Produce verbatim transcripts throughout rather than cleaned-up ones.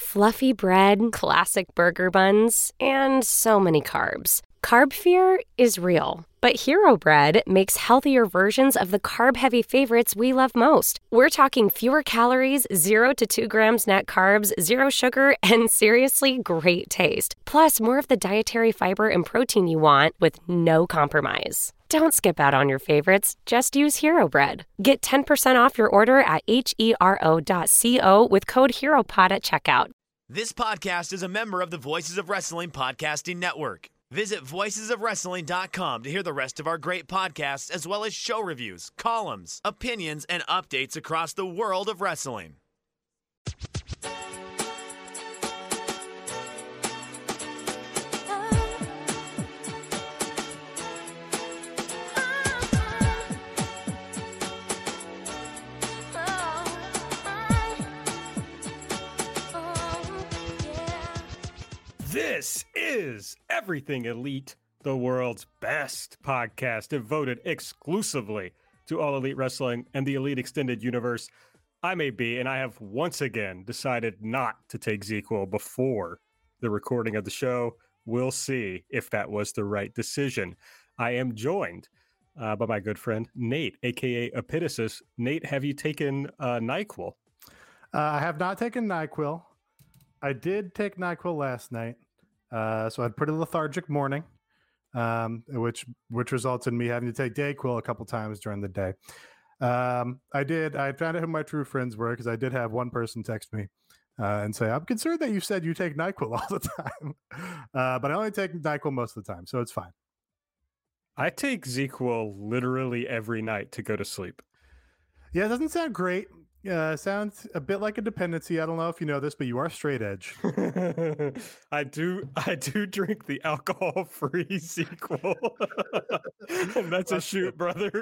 fluffy bread, classic burger buns, and so many carbs. Carb fear is real, but Hero Bread makes healthier versions of the carb-heavy favorites we love most. We're talking fewer calories, zero to two grams net carbs, zero sugar, and seriously great taste. Plus, more of the dietary fiber and protein you want with no compromise. Don't skip out on your favorites. Just use Hero Bread. Get ten percent off your order at hero dot co with code HEROPOD at checkout. This podcast is a member of the Voices of Wrestling Podcasting Network. Visit voices of wrestling dot com to hear the rest of our great podcasts, as well as show reviews, columns, opinions, and updates across the world of wrestling. This is Everything Elite, the world's best podcast devoted exclusively to All Elite Wrestling and the Elite Extended Universe. I'm A B, and I have once again decided not to take ZzzQuil before the recording of the show. We'll see if that was the right decision. I am joined uh, by my good friend Nate, aka Epitasis. Nate, have you taken uh, NyQuil? Uh, I have not taken NyQuil. I did take NyQuil last night, uh, so I had a pretty lethargic morning, um, which which results in me having to take Dayquil a couple times during the day. Um, I did. I found out who my true friends were because I did have one person text me uh, and say, "I'm concerned that you said you take NyQuil all the time," uh, but I only take NyQuil most of the time, so it's fine. I take ZzzQuil literally every night to go to sleep. Yeah, it doesn't sound great. Uh, sounds a bit like a dependency. I don't know if you know this, but you are straight edge. I do. I do drink the alcohol-free ZzzQuil, and that's a shoot, brother.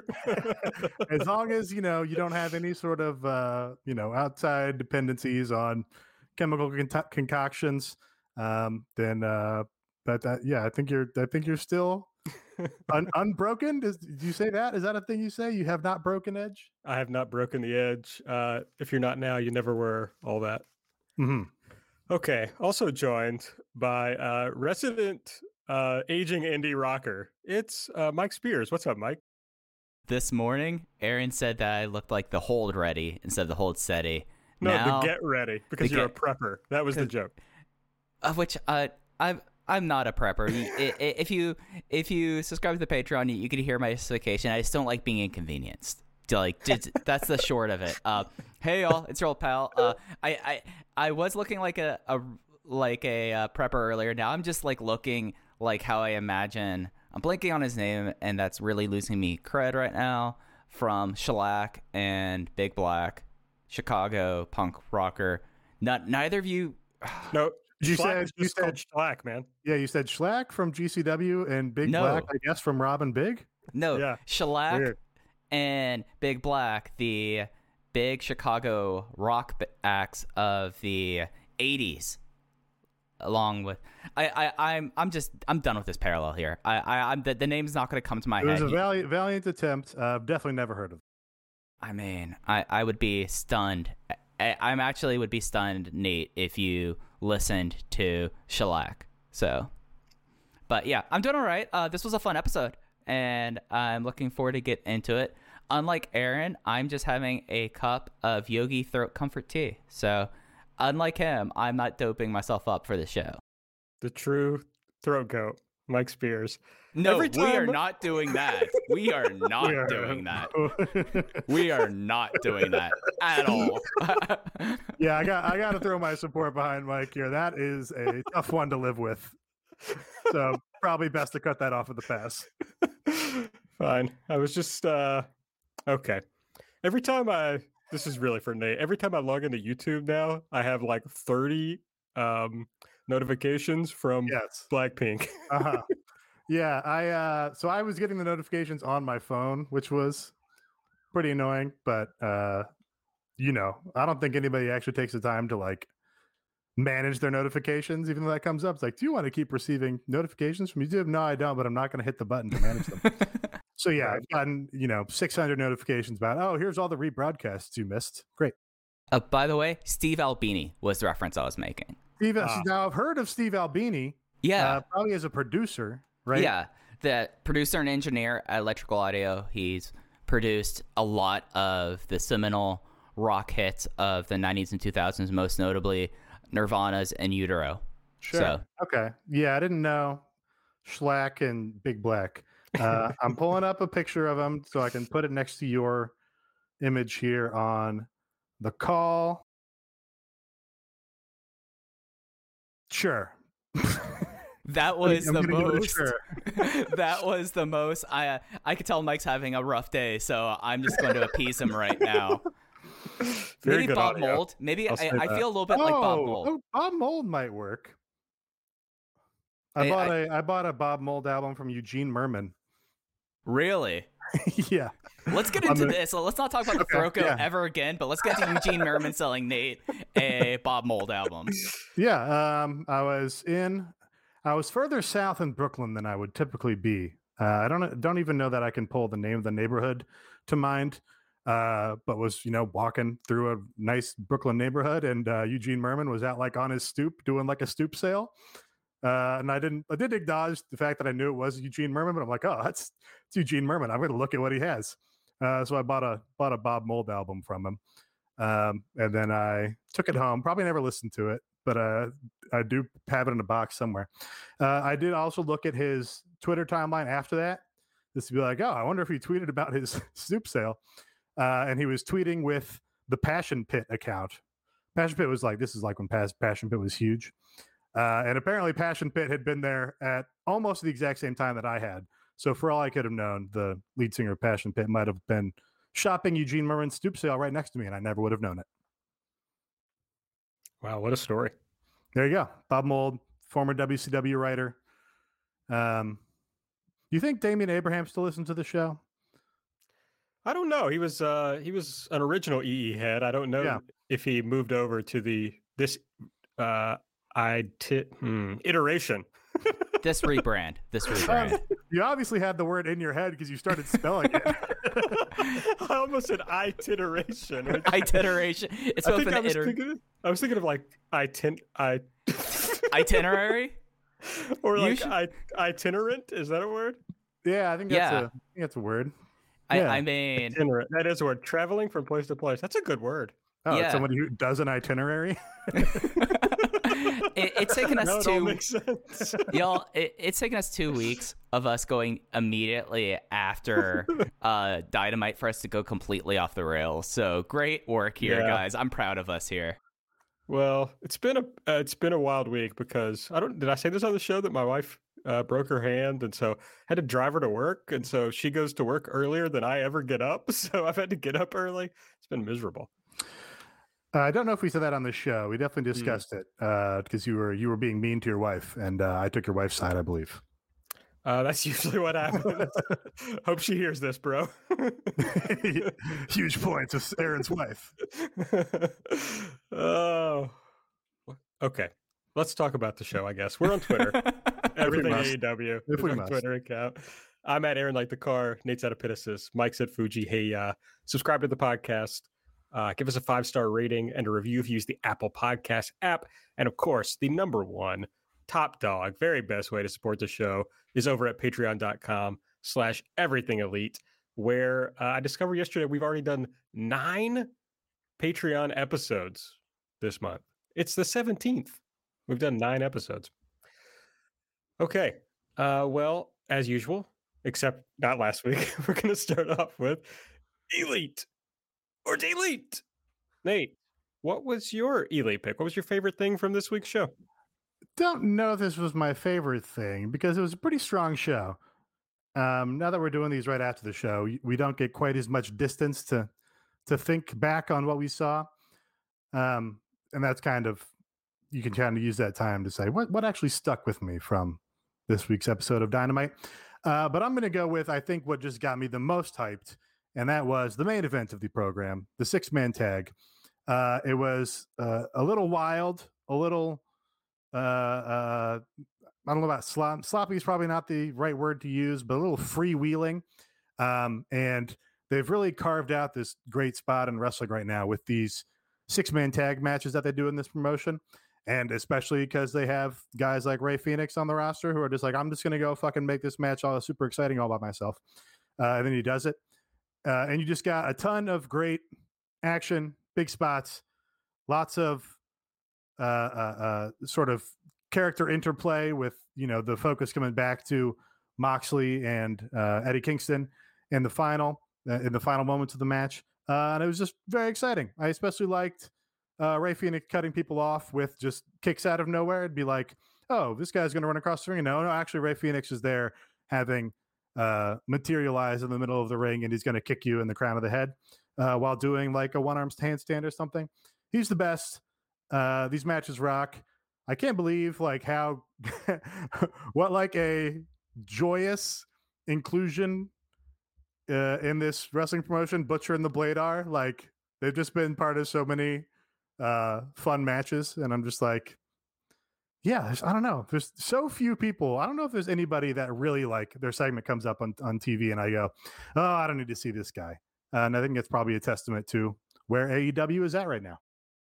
As long as you know you don't have any sort of uh, you know outside dependencies on chemical con- concoctions, um, then uh, but that yeah, I think you're. I think you're still. Un- unbroken? Does, did you say that? Is that a thing you say? You have not broken edge? I have not broken the edge. Uh, if you're not now, you never were. All that. Mm-hmm. Okay. Also joined by uh, resident uh, aging indie rocker. It's uh, Mike Spears. What's up, Mike? This morning, Aaron said that I looked like the hold ready instead of the hold steady. No, now, the get ready because you're get, a prepper. That was the joke. Of which uh, I've. I'm not a prepper. If you if you subscribe to the Patreon, you, you can hear my justification. I just don't like being inconvenienced. Like that's the short of it. Uh, hey y'all, it's your old pal. Uh, I, I I was looking like a, a like a uh, prepper earlier. Now I'm just like looking like how I imagine. I'm blanking on his name, and that's really losing me cred right now. From Shellac and Big Black, Chicago punk rocker. Not neither of you. No. You Schlack said you said Schlack, man. Yeah, you said Schlack from G C W and Big no. Black, I guess, from Robin Big. No, yeah. Shellac Weird. and Big Black, the big Chicago rock acts of the eighties. Along with, I, I, I'm, I'm just, I'm done with this parallel here. I, I, I'm the, the name's not going to come to my it head. It was a valiant, valiant attempt. Uh, definitely never heard of it. I mean, I, I would be stunned. I, I'm actually would be stunned, Nate, if you listened to Shellac. So, but yeah, I'm doing all right. Uh, this was a fun episode, and I'm looking forward to get into it. Unlike Aaron, I'm just having a cup of Yogi Throat Comfort Tea. So, unlike him, I'm not doping myself up for the show. The true throat goat, Mike Spears. No, Every time... we are not doing that. We are not we are. doing that. We are not doing that at all. Yeah, I got I got to throw my support behind Mike here. That is a tough one to live with. So probably best to cut that off at the pass. Fine. I was just uh okay. Every time I this is really for Nate. Every time I log into YouTube now, I have like thirty um notifications from yes. Blackpink. Uh-huh. Yeah, I uh so I was getting the notifications on my phone, which was pretty annoying, but uh you know, I don't think anybody actually takes the time to like manage their notifications, even though that comes up. It's like, do you want to keep receiving notifications from YouTube? No, I don't, but I'm not going to hit the button to manage them. So yeah, I've gotten, you know, six hundred notifications about, oh, here's all the rebroadcasts you missed. Great. Uh, by the way, Steve Albini was the reference I was making. Steve, Ah. now I've heard of Steve Albini. Yeah. Uh, probably as a producer, right? Yeah, the producer and engineer at Electrical Audio. He's produced a lot of the seminal rock hits of the nineties and two thousands, most notably Nirvana's In Utero. Sure. So, Okay. Yeah, I didn't know Schlack and Big Black. Uh, I'm pulling up a picture of him so I can put it next to your image here on the call. Sure. that was I'm the gonna give it a most. sure. that was the most. I uh, I could tell Mike's having a rough day, so I'm just going to appease him right now. Very Maybe good Bob audio. Mold. Maybe I, I'll say I that. feel a little bit like Bob Oh, Mold. oh, Bob Mold might work. I Hey, bought I- a I bought a Bob Mold album from Eugene Merman. Really? Yeah. Let's get I'm into gonna- this. So let's not talk about the Okay, Throco yeah. ever again, but let's get to Eugene Merman selling Nate a Bob Mold album. Yeah, um, I was in. I was further south in Brooklyn than I would typically be. Uh, I don't don't even know that I can pull the name of the neighborhood to mind. Uh, but was you know walking through a nice Brooklyn neighborhood, and uh, Eugene Merman was out like on his stoop doing like a stoop sale. Uh, and I didn't. I did acknowledge the fact that I knew it was Eugene Merman, but I'm like, oh, that's it's Eugene Merman. I'm going to look at what he has. Uh, so I bought a bought a Bob Mold album from him, um, and then I took it home. Probably never listened to it, but uh, I do have it in a box somewhere. Uh, I did also look at his Twitter timeline after that, just to be like, oh, I wonder if he tweeted about his stoop sale. Uh, and he was tweeting with the Passion Pit account. Passion Pit was like, this is like when Pas- Passion Pit was huge. Uh, and apparently Passion Pit had been there at almost the exact same time that I had. So for all I could have known, the lead singer of Passion Pit might have been shopping Eugene Merman's stoop sale right next to me, and I never would have known it. Wow, what a story. There you go. Bob Mold, former W C W writer. Um, do you think Damian Abraham still listens to the show? I don't know. He was uh he was an original E E head. I don't know Yeah. if he moved over to the this uh I t- hmm, iteration. This rebrand. This rebrand. You obviously had the word in your head because you started spelling it. I almost said itineration. which- Itineration. It's I both think I an was iter- thinking of, I was thinking of like itin I itinerary. or You like should- I, itinerant. Is that a word? Yeah, I think that's Yeah. a I think that's a word. I, Yeah. I mean, Itinerant. That is a word. Traveling from place to place. That's a good word. Oh, it's Yeah. somebody who does an itinerary. it, it's taken us Now it all two. makes sense. Y'all, it, it's taken us two weeks of us going immediately after uh, Dynamite for us to go completely off the rails. So great work here, Yeah. guys. I'm proud of us here. Well, it's been a uh, it's been a wild week because I don't did I say this on the show that my wife uh, broke her hand and so had to drive her to work and so she goes to work earlier than I ever get up, so I've had to get up early. It's been miserable. Uh, I don't know if we said that on the show. We definitely Hmm. discussed it because you were you were being mean to your wife, and uh, I took your wife's side, I believe. Uh, that's usually what happens. Hope she hears this, bro. Huge points of Aaron's wife. Oh, okay. Let's talk about the show. I guess we're on Twitter. Everything A must. E W. If is we our must. Twitter account. I'm at Aaron Like the Car. Nate's at Epitasis. Mike's at Fuji. Hey, uh, subscribe to the podcast. Uh, give us a five star rating and a review if you use the Apple Podcast app. And of course, the number one top dog, very best way to support the show is over at patreon.com slash everything elite, where uh, I discovered yesterday we've already done nine Patreon episodes this month. It's the seventeenth. We've done nine episodes. Okay. Uh, well, as usual, except not last week, we're going to start off with Elite or Delete. Nate, what was your Elite pick? What was your favorite thing from this week's show? Don't know if this was my favorite thing because it was a pretty strong show. Um, now that we're doing these right after the show, we don't get quite as much distance to to think back on what we saw. Um, and that's kind of, you can kind of use that time to say, what, what actually stuck with me from this week's episode of Dynamite? Uh, but I'm going to go with, I think, what just got me the most hyped, and that was the main event of the program, the six-man tag. Uh, it was uh, a little wild, a little, uh, uh, I don't know about slop. Sloppy is probably not the right word to use, but a little freewheeling. Um, and they've really carved out this great spot in wrestling right now with these six man tag matches that they do in this promotion. And especially because they have guys like Rey Fenix on the roster who are just like, I'm just going to go fucking make this match all super exciting all by myself. Uh, and then he does it. Uh, and you just got a ton of great action, big spots, lots of uh, uh, uh, sort of character interplay with, you know, the focus coming back to Moxley and uh, Eddie Kingston in the final, uh, in the final moments of the match. Uh, and it was just very exciting. I especially liked Uh, Rey Fenix cutting people off with just kicks out of nowhere. It'd be like, oh, this guy's going to run across the ring. No, no, actually, Rey Fenix is there having uh, materialized in the middle of the ring, and he's going to kick you in the crown of the head uh, while doing like a one-arm handstand or something. He's the best. Uh, these matches rock. I can't believe like how what like a joyous inclusion uh, in this wrestling promotion Butcher and the Blade are. Like they've just been part of so many uh fun matches, and I'm just like, yeah, there's, I don't know, there's so few people. I don't know if there's anybody that really like their segment comes up on, on T V and I go, oh, I don't need to see this guy. Uh, and I think it's probably a testament to where A E W is at right now.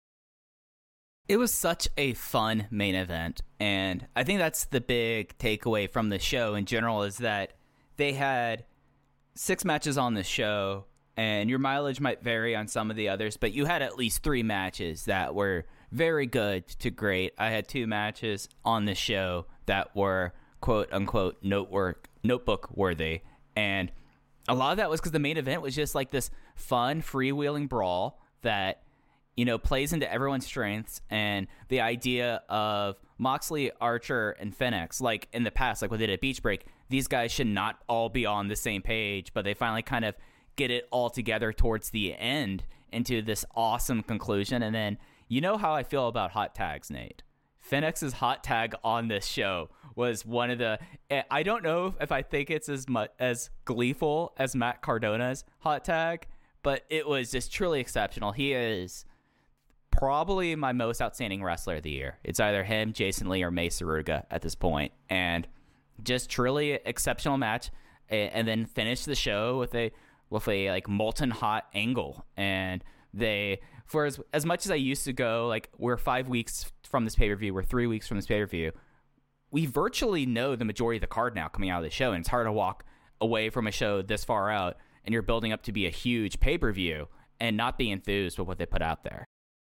It was such a fun main event, and I think that's the big takeaway from the show in general, is that they had six matches on the show, and your mileage might vary on some of the others, but you had at least three matches that were very good to great. I had two matches on the show that were quote-unquote notework, notebook worthy, and a lot of that was because the main event was just like this fun, freewheeling brawl that, you know, plays into everyone's strengths, and the idea of Moxley, Archer, and Fenix, like in the past, like what they did at Beach Break, these guys should not all be on the same page, but they finally kind of get it all together towards the end into this awesome conclusion. And then, you know how I feel about hot tags, Nate. Fenix's hot tag on this show was one of the, I don't know if I think it's as much as gleeful as Matt Cardona's hot tag, but it was just truly exceptional. He is probably my most outstanding wrestler of the year. It's either him, Jason Lee, or Mei Suruga at this point. And just truly exceptional match. And then finish the show with a with a like molten hot angle. And they, for as, as much as I used to go, like we're five weeks from this pay-per-view, we're three weeks from this pay-per-view, we virtually know the majority of the card now coming out of the show, and it's hard to walk away from a show this far out and you're building up to be a huge pay-per-view and not be enthused with what they put out there.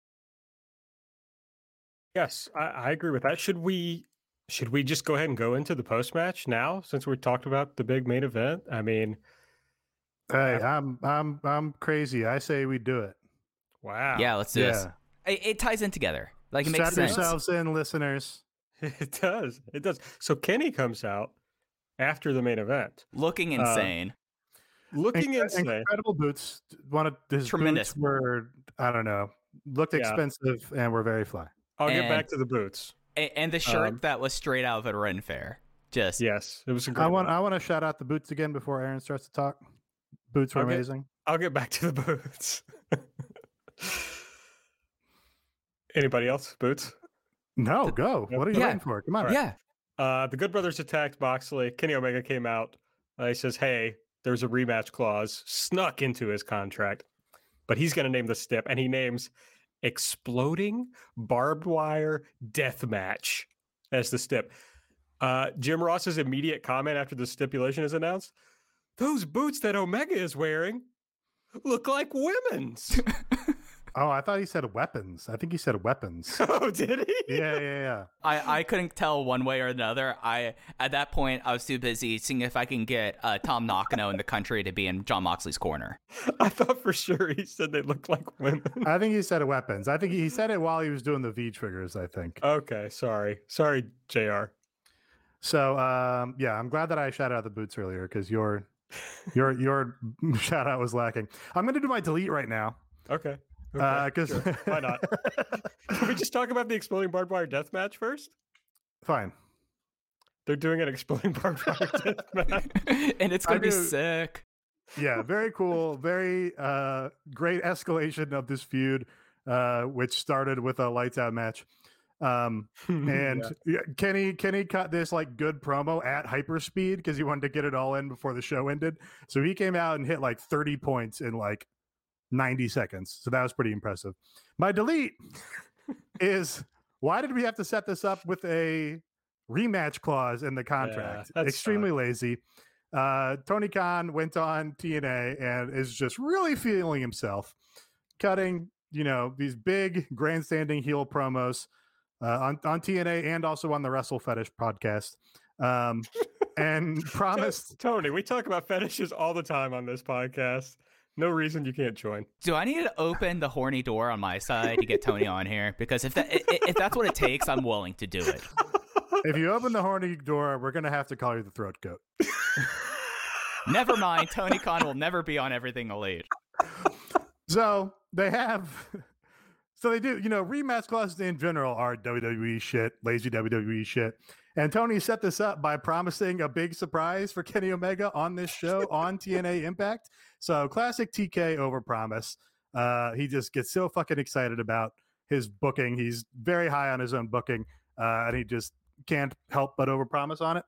Yes, I, I agree with that. Should we should we just go ahead and go into the post-match now, since we talked about the big main event? I mean, hey, I'm I'm I'm crazy. I say we do it. Wow. Yeah, let's do Yeah. this. It, it ties in together. Like it makes Strap sense. yourselves in, listeners. It does. It does. So Kenny comes out after the main event, Looking insane. looking Inc- insane. Incredible boots. One of his Tremendous. boots were, I don't know, looked Yeah. expensive and were very fly. I'll get And- back to the boots. A- and the shirt Um, that was straight out of a Ren Fair. Just Yes, it was a great I want one. I want to shout out the boots again before Aaron starts to talk. Boots were Okay. amazing. I'll get back to the boots. Anybody else? Boots? No, go. What are you Yeah. waiting for? Come on. yeah. Uh, the Good Brothers attacked Moxley. Kenny Omega came out. Uh, he says, hey, there's a rematch clause snuck into his contract, but he's going to name the stip, and he names Exploding Barbed Wire Death Match as the stip. Uh, Jim Ross's immediate comment after the stipulation is announced, those boots that Omega is wearing look like women's. Oh, I thought he said weapons. I think he said weapons. Oh, did he? yeah, yeah, yeah. I, I couldn't tell one way or another. I At that point, I was too busy seeing if I can get uh, Tom Nakano in the country to be in John Moxley's corner. I thought for sure he said they look like women. I think he said weapons. I think he said it while he was doing the V triggers, I think. Okay, sorry. Sorry, J R. So, um, yeah, I'm glad that I shouted out the boots earlier because your your your shout out was lacking. I'm going to do my delete right now. Okay. Uh, Okay, 'cause- sure. Why not? Can we just talk about the Exploding Barbed Wire Death Match first? Fine. They're doing an Exploding Barbed Wire Death Match. And it's going to I be do- sick. Yeah, very cool. Very uh, great escalation of this feud, uh, which started with a lights out match. Um, and yeah, Kenny Kenny cut this like good promo at hyperspeed because he wanted to get it all in before the show ended. So he came out and hit like thirty points in like ninety seconds. So that was pretty impressive. My delete is, why did we have to set this up with a rematch clause in the contract? Yeah, Extremely sucked. lazy. Uh, Tony Khan went on T N A and is just really feeling himself, cutting, you know, these big grandstanding heel promos uh, on, on T N A and also on the Wrestle Fetish podcast. Um, and promised. Tony, we talk about fetishes all the time on this podcast. No reason you can't join. Do I need to open the horny door on my side to get Tony on here? Because if that if that's what it takes, I'm willing to do it. If you open the horny door, we're gonna have to call you the throat goat. Never mind. Tony Khan will never be on Everything Elite. So they have, so they do. You know, rematch clauses in general are W W E shit, lazy W W E shit. And Tony set this up by promising a big surprise for Kenny Omega on this show on T N A Impact. So classic T K overpromise. Uh, he just gets so fucking excited about his booking. He's very high on his own booking, uh, and he just can't help but overpromise on it.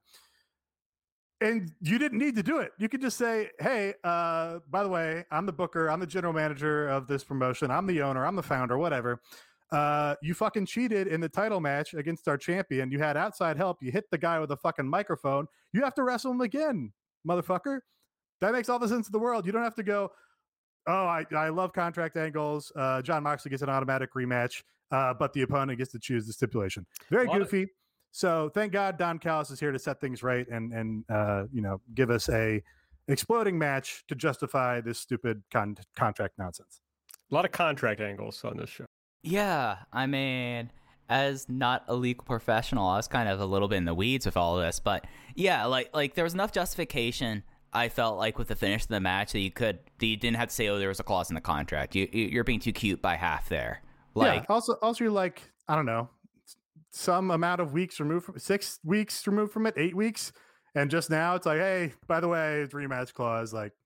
And you didn't need to do it. You could just say, hey, uh, by the way, I'm the booker. I'm the general manager of this promotion. I'm the owner. I'm the founder, whatever. Uh, you fucking cheated in the title match against our champion. You had outside help. You hit the guy with a fucking microphone. You have to wrestle him again, motherfucker. That makes all the sense in the world. You don't have to go, oh, I, I love contract angles. Uh, John Moxley gets an automatic rematch, uh, but the opponent gets to choose the stipulation. Very goofy. Of- so thank God Don Callis is here to set things right and, and uh, you know, give us a exploding match to justify this stupid con- contract nonsense. A lot of contract angles on this show. Yeah, I mean, as not a legal professional, I was kind of a little bit in the weeds with all of this, but yeah, like like there was enough justification. I felt like with the finish of the match that you could, that you didn't have to say, oh, there was a clause in the contract. You you're being too cute by half there. Like, yeah. Also, also you're like, I don't know, some amount of weeks removed from six weeks removed from it, eight weeks, and just now it's like, hey, by the way, it's rematch clause. Like,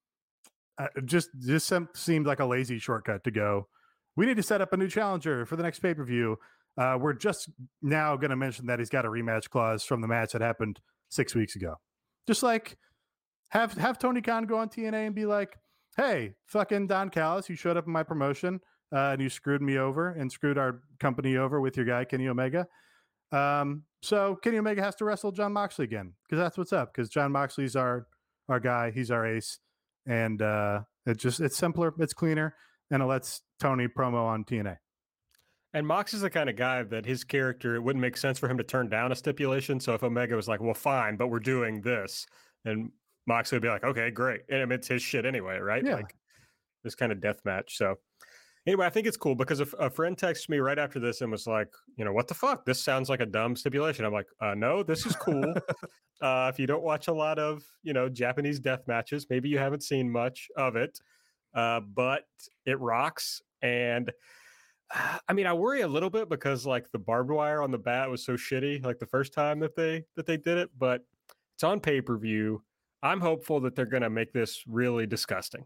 uh, just just some, seemed like a lazy shortcut to go. We need to set up a new challenger for the next pay-per-view. Uh, we're just now going to mention that he's got a rematch clause from the match that happened six weeks ago. Just like have have Tony Khan go on T N A and be like, hey, fucking Don Callis, you showed up in my promotion uh, and you screwed me over and screwed our company over with your guy, Kenny Omega. Um, so Kenny Omega has to wrestle John Moxley again because that's what's up, because John Moxley's our, our guy. He's our ace. And uh, it just it's simpler. It's cleaner. And it lets Tony promo on T N A. And Mox is the kind of guy that his character, it wouldn't make sense for him to turn down a stipulation. So if Omega was like, well, fine, but we're doing this, then Mox would be like, okay, great. And I mean, it's his shit anyway, right? Yeah. Like this kind of death match. So anyway, I think it's cool because a, a friend texted me right after this and was like, you know, what the fuck? This sounds like a dumb stipulation. I'm like, uh, no, this is cool. uh, if you don't watch a lot of, you know, Japanese death matches, maybe you haven't seen much of it. Uh, but it rocks. And uh, I mean, I worry a little bit because like the barbed wire on the bat was so shitty, like the first time that they, that they did it, but it's on pay-per-view. I'm hopeful that they're going to make this really disgusting.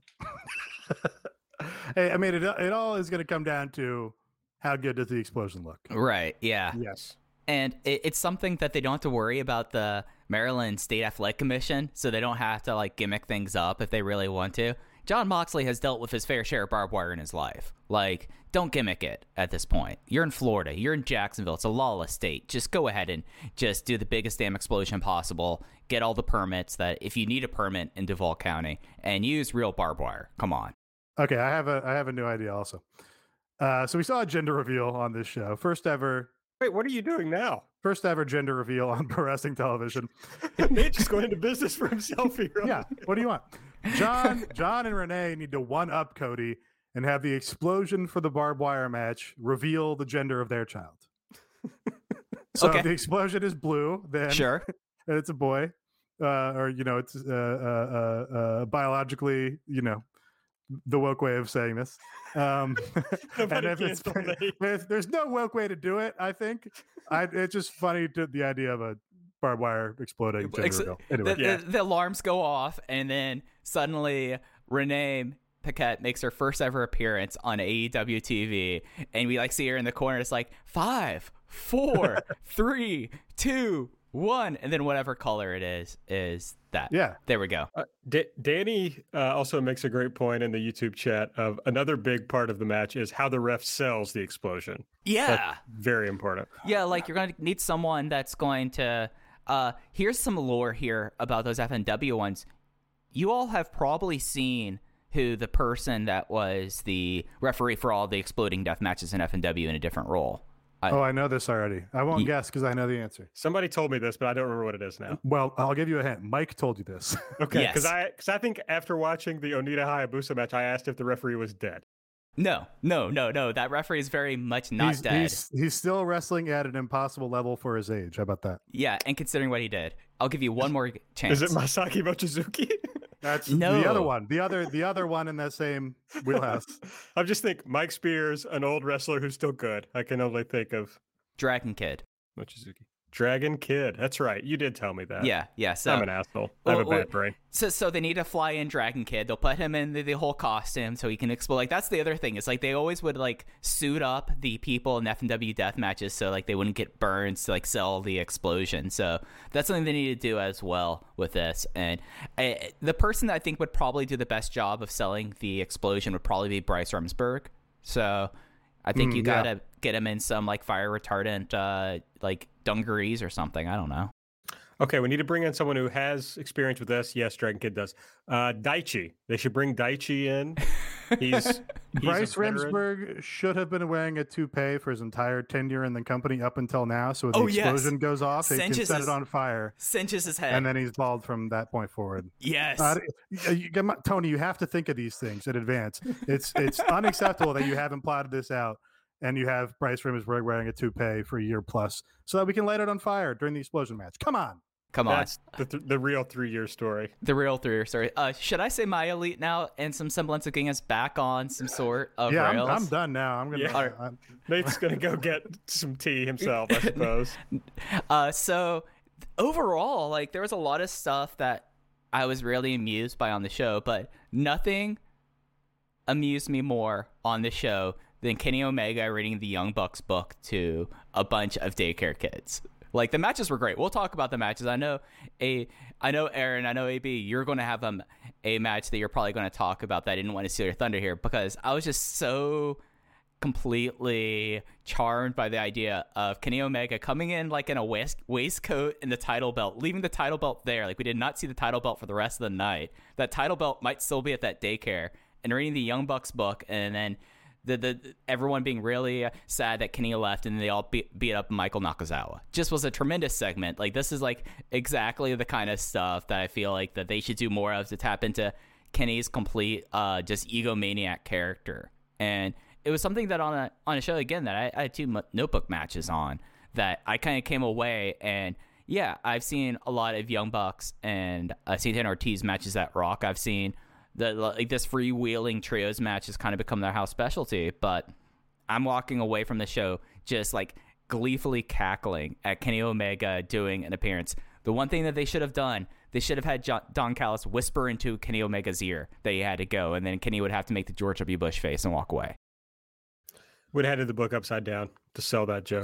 Hey, I mean, it, it all is going to come down to how good does the explosion look? right. Yeah. Yes. And it, it's something that they don't have to worry about the Maryland State Athletic Commission, so they don't have to like gimmick things up if they really want to. John Moxley has dealt with his fair share of barbed wire in his life. Like, don't gimmick it at this point. You're in Florida. You're in Jacksonville. It's a lawless state. Just go ahead and just do the biggest damn explosion possible. Get all the permits that if you need a permit in Duval County and use real barbed wire. Come on. Okay, I have a I have a new idea also. Uh, so we saw a gender reveal on this show. First ever. Wait, what are you doing now? First ever gender reveal on pro wrestling television. Nate's just going into business for himself here. Yeah. What do you want? John, John and Renee need to one up Cody and have the explosion for the barbed wire match reveal the gender of their child. So Okay. if the explosion is blue, then Sure. and it's a boy, uh, or you know, it's uh, uh, uh, uh, biologically, you know, the woke way of saying this. Um, and Nobody if, it's, cancel Nate. if there's no woke way to do it, I think I, it's just funny to the idea of a barbed wire exploding gender Ex- reveal. Anyway, the, Yeah. the, the alarms go off, and then suddenly Renee Paquette makes her first ever appearance on A E W T V, and we like see her in the corner. It's like five, four, three, two, one, and then whatever color it is is that. Yeah. There we go. Uh, D- Danny uh, also makes a great point in the YouTube chat of another big part of the match is how the ref sells the explosion. Yeah. That's very important. Yeah, like you're going to need someone that's going to uh here's some lore here about those F N W ones. You all have probably seen who the person that was the referee for all the exploding death matches in F N W in a different role. I, Oh, I know this already. I won't Ye- guess because I know the answer. Somebody told me this, but I don't remember what it is now. Well, I'll give you a hint. Mike told you this. Okay, Yes. because I because I think after watching the Onita Hayabusa match, I asked if the referee was dead. no, no, no, no. That referee is very much not he's, dead. He's, he's still wrestling at an impossible level for his age. How about that? Yeah, and considering what he did, I'll give you one more chance. Is it Masaki Mochizuki? That's No. the other one. The other the other one in that same wheelhouse. I'm just think Mike Spears, an old wrestler who's still good. I can only think of Dragon Kid? Mochizuki. Dragon Kid. That's right. You did tell me that. Yeah, yeah. So I'm an asshole. I have a Well, bad brain. So, so they need to fly in Dragon Kid. They'll put him in the, the whole costume so he can explode. Like that's the other thing. It's like they always would like suit up the people in F N W death matches so like they wouldn't get burned to like sell the explosion. So that's something they need to do as well with this. And uh, the person that I think would probably do the best job of selling the explosion would probably be Bryce Remsburg. So I think Mm, you yeah. gotta get him in some like fire retardant, uh, like dungarees or something. I don't know. Okay, we need to bring in someone who has experience with this. Yes, Dragon Kid does. Uh, Daichi. They should bring Daichi in. He's, he's Bryce a veteran. Remsburg should have been wearing a toupee for his entire tenure in the company up until now. So if Oh, the yes. explosion goes off, he can Cinches set his- it on fire, Cinches his head. and then he's bald from that point forward. yes. Uh, you- you- come on, Tony, you have to think of these things in advance. It's it's unacceptable that you haven't plotted this out and you have Bryce Remsburg wearing a toupee for a year plus so that we can light it on fire during the explosion match. Come on. Come on. That's the, th- the real three-year story. The real three story. Uh, should I say my elite now and some semblance of getting us back on some sort of yeah, I'm, rails? I'm done now. I'm gonna. Yeah. I'm- I'm- Nate's going to go get some tea himself, I suppose. Uh, so overall, like there was a lot of stuff that I was really amused by on the show, but nothing amused me more on the show than Kenny Omega reading the Young Bucks book to a bunch of daycare kids. Like the matches were great. We'll talk about the matches. I know a, I know Aaron. I know A B. You're going to have um, a match that you're probably going to talk about that I didn't want to steal your thunder here because I was just so completely charmed by the idea of Kenny Omega coming in like in a waist, waistcoat and the title belt, leaving the title belt there. Like we did not see the title belt for the rest of the night. That title belt might still be at that daycare and reading the Young Bucks book and then the the everyone being really sad that Kenny left and they all beat, beat up Michael Nakazawa. Just was a tremendous segment. Like this is like exactly the kind of stuff that I feel like that they should do more of to tap into Kenny's complete uh just egomaniac character. And it was something that on a on a show again that I, I had two mo- notebook matches on that I kind of came away and yeah, I've seen a lot of Young Bucks and uh, Santana Ortiz matches that rock. I've seen the like this freewheeling trios match has kind of become their house specialty, but I'm walking away from the show just like gleefully cackling at Kenny Omega doing an appearance. The one thing that they should have done, they should have had John, Don Callis whisper into Kenny Omega's ear that he had to go, and then Kenny would have to make the George W. Bush face and walk away. Would have had the book upside down to sell that joke.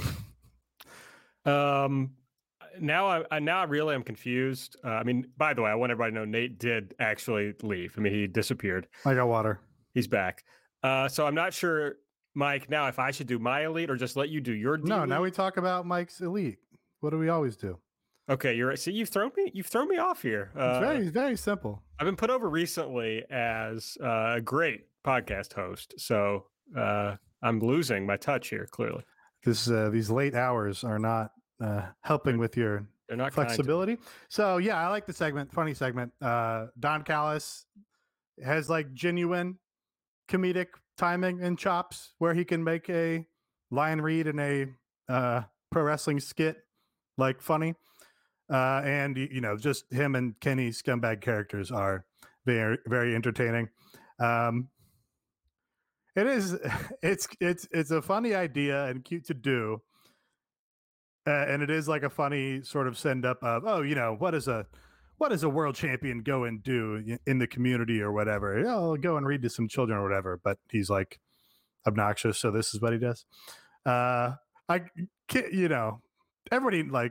um, now I, I now I really am confused. Uh, I mean, by the way, I want everybody to know Nate did actually leave. I mean, he disappeared. I got water. He's back. Uh, so I'm not sure, Mike. Now, if I should do my elite or just let you do your No, D-League? now we talk about Mike's elite. What do we always do? Okay, you're right. See, you've thrown me. You've thrown me off here. It's Uh, very very simple. I've been put over recently as uh, a great podcast host, so uh, I'm losing my touch here. Clearly, This uh, these late hours are not uh, helping with your they're not kind to me. flexibility. So yeah, I like the segment. Funny segment. Uh, Don Callis has like genuine comedic timing and chops where he can make a line read in a uh, pro wrestling skit like funny. Uh, and y- you know, just him and Kenny scumbag characters are very very entertaining. Um, it is it's it's it's a funny idea and cute to do. Uh, and it is like a funny sort of send up of, oh, you know, what is a what does a world champion go and do i- in the community or whatever? Yeah, I'll go and read to some children or whatever. But he's like obnoxious, so this is what he does. Uh, I, ki- you know, everybody like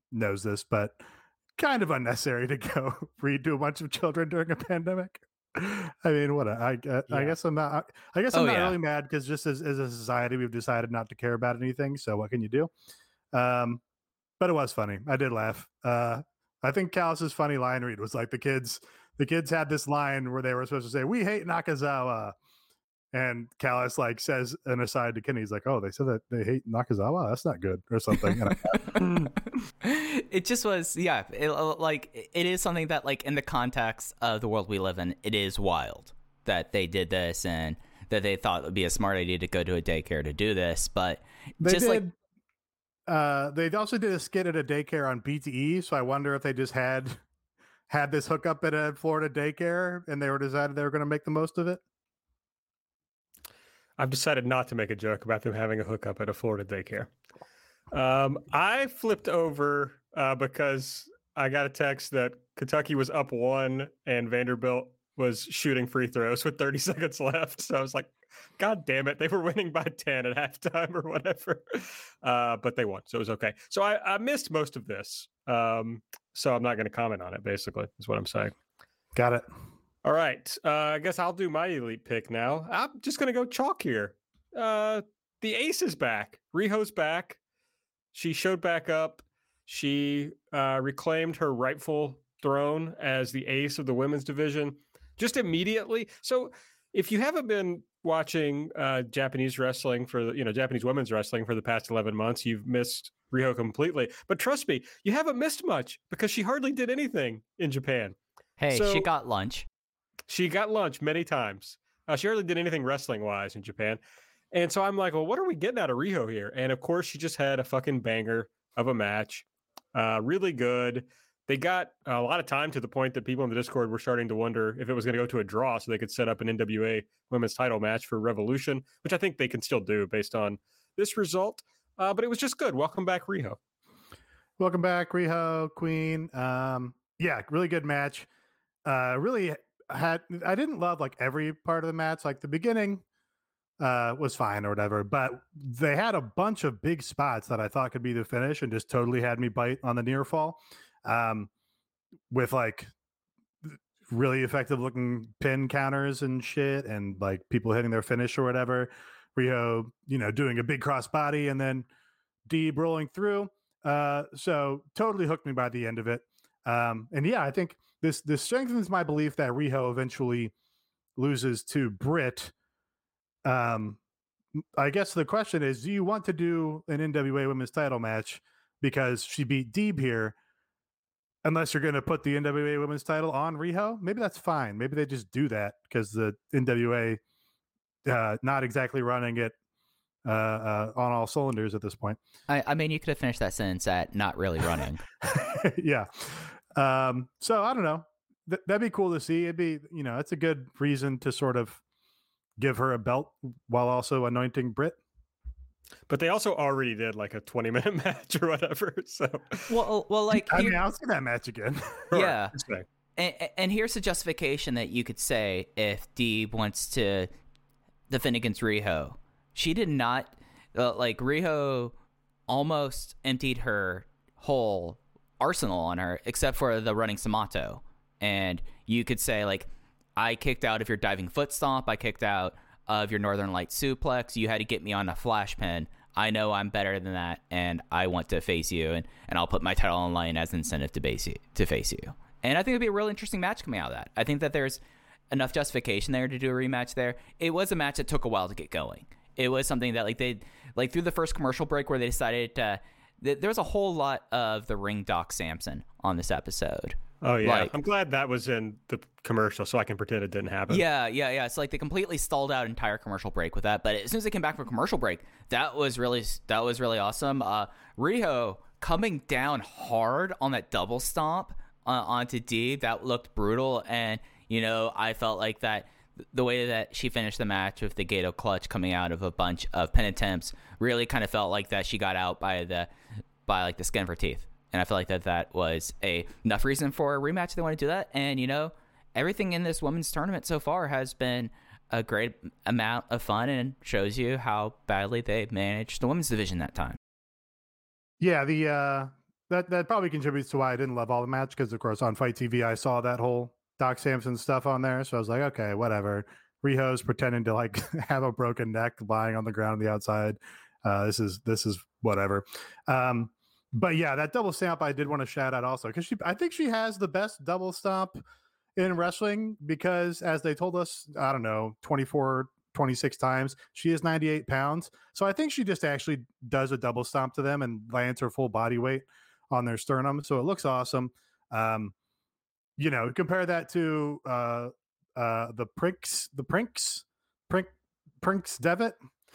knows this, but kind of unnecessary to go read to a bunch of children during a pandemic. I mean, what a, I, uh, I Yeah. guess I'm not. I guess I'm Oh, not yeah. really mad because just as, as a society, we've decided not to care about anything. So what can you do? Um, but it was funny. I did laugh. Uh, I think Callus's funny line read was like the kids. The kids had this line where they were supposed to say, "We hate Nakazawa," and Callus like says an aside to Kenny. He's like, "Oh, they said that they hate Nakazawa. That's not good," or something. And I, It just was, yeah. It, like it is something that, like, in the context of the world we live in, it is wild that they did this and that they thought it would be a smart idea to go to a daycare to do this. But they just did. like, Uh, they also did a skit at a daycare on B T E, so I wonder if they just had had this hookup at a Florida daycare and they were decided they were going to make the most of it. I've decided not to make a joke about them having a hookup at a Florida daycare. Um, I flipped over uh, because I got a text that Kentucky was up one and Vanderbilt was shooting free throws with thirty seconds left. So I was like, God damn it. They were winning by ten at halftime or whatever. Uh, but they won. So it was okay. So I, I missed most of this. Um, so I'm not going to comment on it, basically, is what I'm saying. Got it. All right. Uh, I guess I'll do my elite pick now. I'm just going to go chalk here. Uh, the ace is back. Riho's back. She showed back up. She uh, reclaimed her rightful throne as the ace of the women's division just immediately. So if you haven't been watching uh, Japanese wrestling for the, you know, Japanese women's wrestling for the past eleven months, you've missed Riho completely. But trust me, you haven't missed much because she hardly did anything in Japan. hey, So- she got lunch. She got lunch many times. Uh, she hardly did anything wrestling wise in Japan. And so I'm like, well, what are we getting out of Riho here? And of course, she just had a fucking banger of a match. Uh, really good. They got a lot of time to the point that people in the Discord were starting to wonder if it was going to go to a draw so they could set up an N W A women's title match for Revolution, which I think they can still do based on this result. Uh, but it was just good. Welcome back, Riho. Welcome back, Riho, Queen. Um, yeah, really good match. Uh, really had I didn't love like every part of the match. Like the beginning uh, was fine or whatever, but they had a bunch of big spots that I thought could be the finish and just totally had me bite on the near fall. Um, with like really effective looking pin counters and shit, and like people hitting their finish or whatever. Riho, you know, doing a big crossbody and then Deeb rolling through. Uh, so totally hooked me by the end of it. Um, and yeah, I think this this strengthens my belief that Riho eventually loses to Britt. Um, I guess the question is, do you want to do an N W A women's title match because she beat Deeb here? Unless you're going to put the N W A women's title on Riho, maybe that's fine. Maybe they just do that because the N W A uh, not exactly running it uh, uh, on all cylinders at this point. I, I mean, you could have finished that sentence at not really running. Yeah. Um, so I don't know. Th- that'd be cool to see. It'd be, you know, it's a good reason to sort of give her a belt while also anointing Britt. But they also already did like a twenty minute match or whatever. So, well, well, like I here- mean, I'll see that match again. yeah. It's fine. And, and here's a justification that you could say if Deeb wants to defend against Riho. She did not, uh, like, Riho almost emptied her whole arsenal on her, except for the running Samato. And you could say, like, I kicked out of your diving foot stomp. I kicked out of your Northern Light suplex. You had to get me on a flash pin. I know I'm better than that, and I want to face you, and, and I'll put my title online as incentive to, base you, to face you. And I think it'd be a real interesting match coming out of that. I think that there's enough justification there to do a rematch there. It was a match that took a while to get going. It was something that, like, they like through the first commercial break where they decided to, th- there was a whole lot of the ring Doc Samson on this episode. Oh yeah, Like- I'm glad that was in the commercial, so I can pretend it didn't happen. Yeah, yeah, yeah. It's like they completely stalled out entire commercial break with that. But as soon as they came back from commercial break, that was really that was really awesome. Uh, Riho coming down hard on that double stomp uh, onto Deeb, that looked brutal. And you know, I felt like that the way that she finished the match with the Gato clutch coming out of a bunch of pin attempts really kind of felt like that she got out by the by like the skin of her teeth. And I feel like that that was a enough reason for a rematch. They want to do that. And, you know, everything in this women's tournament so far has been a great amount of fun and shows you how badly they managed the women's division that time. Yeah, the uh, that that probably contributes to why I didn't love all the match, because of course on Fight T V I saw that whole Doc Samson stuff on there, so I was like, okay, whatever. Riho's pretending to like have a broken neck, lying on the ground on the outside. Uh, this is this is whatever. Um, but yeah, that double stomp I did want to shout out also, because she I think she has the best double stomp in wrestling, because as they told us, I don't know, twenty-four, twenty-six times, she is ninety-eight pounds. So I think she just actually does a double stomp to them and lands her full body weight on their sternum. So it looks awesome. Um, you know, compare that to uh, uh, the Prinks, the Prinks, Prink, Prinks Devitt.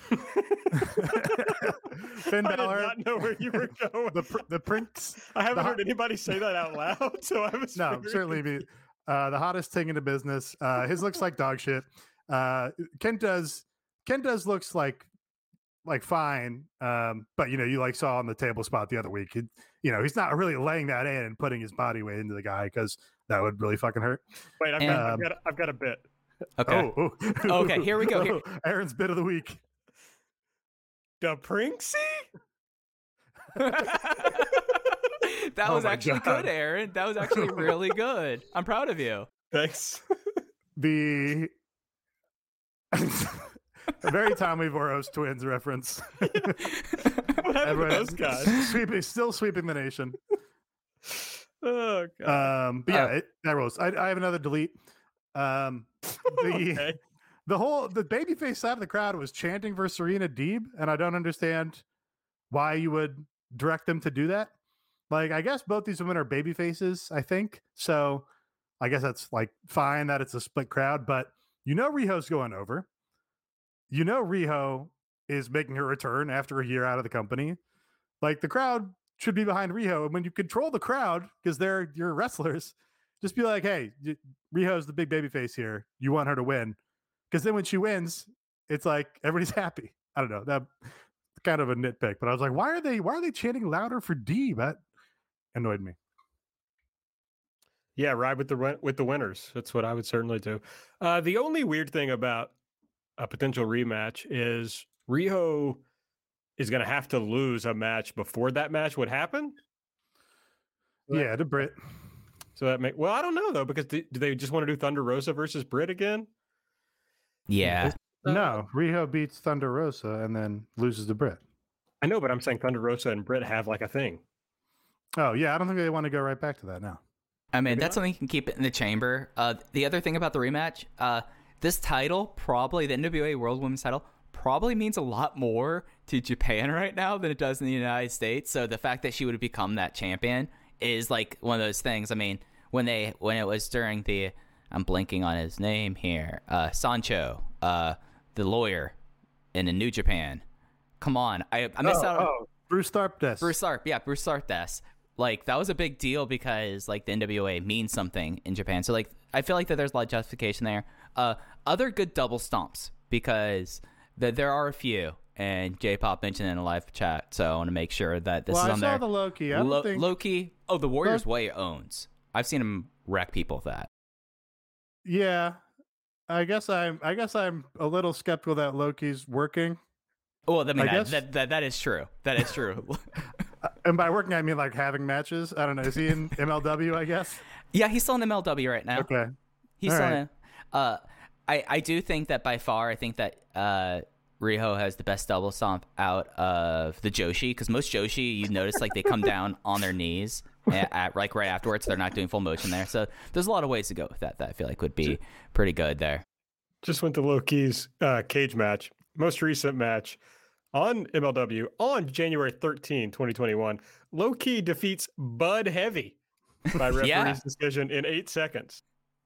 Finn I Balor. did not know where you were going. The the Prinks. I haven't the heard hot- anybody say that out loud, so I was No, very certainly be uh, the hottest thing in the business. Uh, his looks like dog shit. Uh, Kenta's Kenta's looks like like fine, um, but you know, you like saw on the table spot the other week. He, you know, he's not really laying that in and putting his body weight into the guy, because that would really fucking hurt. Wait, I've, And- got, I've, got, I've got a bit. Okay. Oh, oh. Okay, here we go. Here- Aaron's bit of the week. The Prinksy? That Oh was my actually God. good, Aaron. That was actually really good. I'm proud of you. Thanks. The a very Tommy Voros twins reference. What happened to Everyone's those guys? sweeping, still sweeping the nation. Oh, God. Um, but yeah, Oh. it, that rolls. I, I have another delete. Um, the Okay. the whole the babyface side of the crowd was chanting for Serena Deeb, and I don't understand why you would direct them to do that. Like, I guess both these women are baby faces, I think. So I guess that's like fine that it's a split crowd, but you know Riho's going over. You know Riho is making her return after a year out of the company. Like, the crowd should be behind Riho. And when you control the crowd, because they're your wrestlers, just be like, hey, y- Riho's the big baby face here. You want her to win. Because then when she wins, it's like everybody's happy. I don't know. That kind of a nitpick, but I was like, why are they why are they chanting louder for Deeb? That annoyed me. Yeah, ride with the win- with the winners. That's what I would certainly do. Uh, the only weird thing about a potential rematch is Riho is going to have to lose a match before that match would happen. Right. Yeah, to Britt. So that make well, I don't know though, because do, do they just want to do Thunder Rosa versus Britt again? Yeah. Uh, No, Riho beats Thunder Rosa and then loses to Britt. I know, but I'm saying Thunder Rosa and Britt have like a thing. Oh yeah, I don't think they want to go right back to that now. I mean, Maybe that's not. something you can keep it in the chamber. Uh, the other thing about the rematch, uh, this title, probably the N W A World Women's title, probably means a lot more to Japan right now than it does in the United States. So the fact that she would have become that champion is like one of those things. I mean, when they when it was during the, I'm blanking on his name here, uh, Sancho, uh, the lawyer in the New Japan. Come on, I I missed oh, out on oh, Bruce Tharp. Bruce Tharp. Yeah, Bruce Tharp. That's like that was a big deal because like the N W A means something in Japan. So like I feel like that there's a lot of justification there. Uh, other good double stomps because the, there are a few, and J-Pop mentioned it in a live chat. So I want to make sure that this well, is I on saw there. the Loki. I don't Lo- think Loki. Oh, the Warriors Lo- Way owns. I've seen him wreck people with that. Yeah, I guess I'm. I guess I'm a little skeptical that Loki's working. Well, I mean I that, guess- that, that that is true. That is true. Uh, And by working, I mean like having matches. I don't know. Is he in M L W? I guess. Yeah, he's still in M L W right now. Okay. He's All still right. in. Uh, I I do think that by far, I think that uh, Riho has the best double stomp out of the Joshi, because most Joshi, you notice like they come down on their knees at, at like right afterwards. They're not doing full motion there. So there's a lot of ways to go with that that I feel like would be pretty good there. Just went to Loki's uh, cage match, most recent match on M L W on January thirteenth, twenty twenty-one. Loki defeats Bud Heavy by referee's Yeah. decision in eight seconds.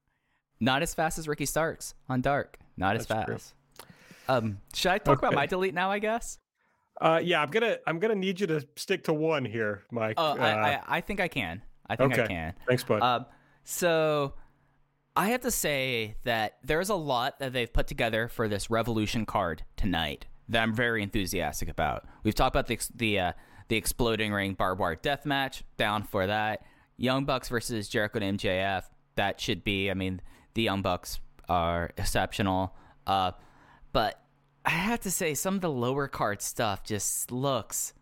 Not as fast as Ricky Starks on Dark. Not as That's true. fast. Um, should I talk about Okay. my delete now? I guess. Uh, yeah, I'm gonna I'm gonna need you to stick to one here, Mike. Uh, I, Uh, I I think I can. I think I okay. can. Thanks, Bud. Um, so I have to say that there's a lot that they've put together for this Revolution card tonight that I'm very enthusiastic about. We've talked about the ex- the uh, the exploding ring barbed wire death match. Down for that. Young Bucks versus Jericho and M J F. That should be. I mean, the Young Bucks are exceptional. Uh, but I have to say some of the lower card stuff just looks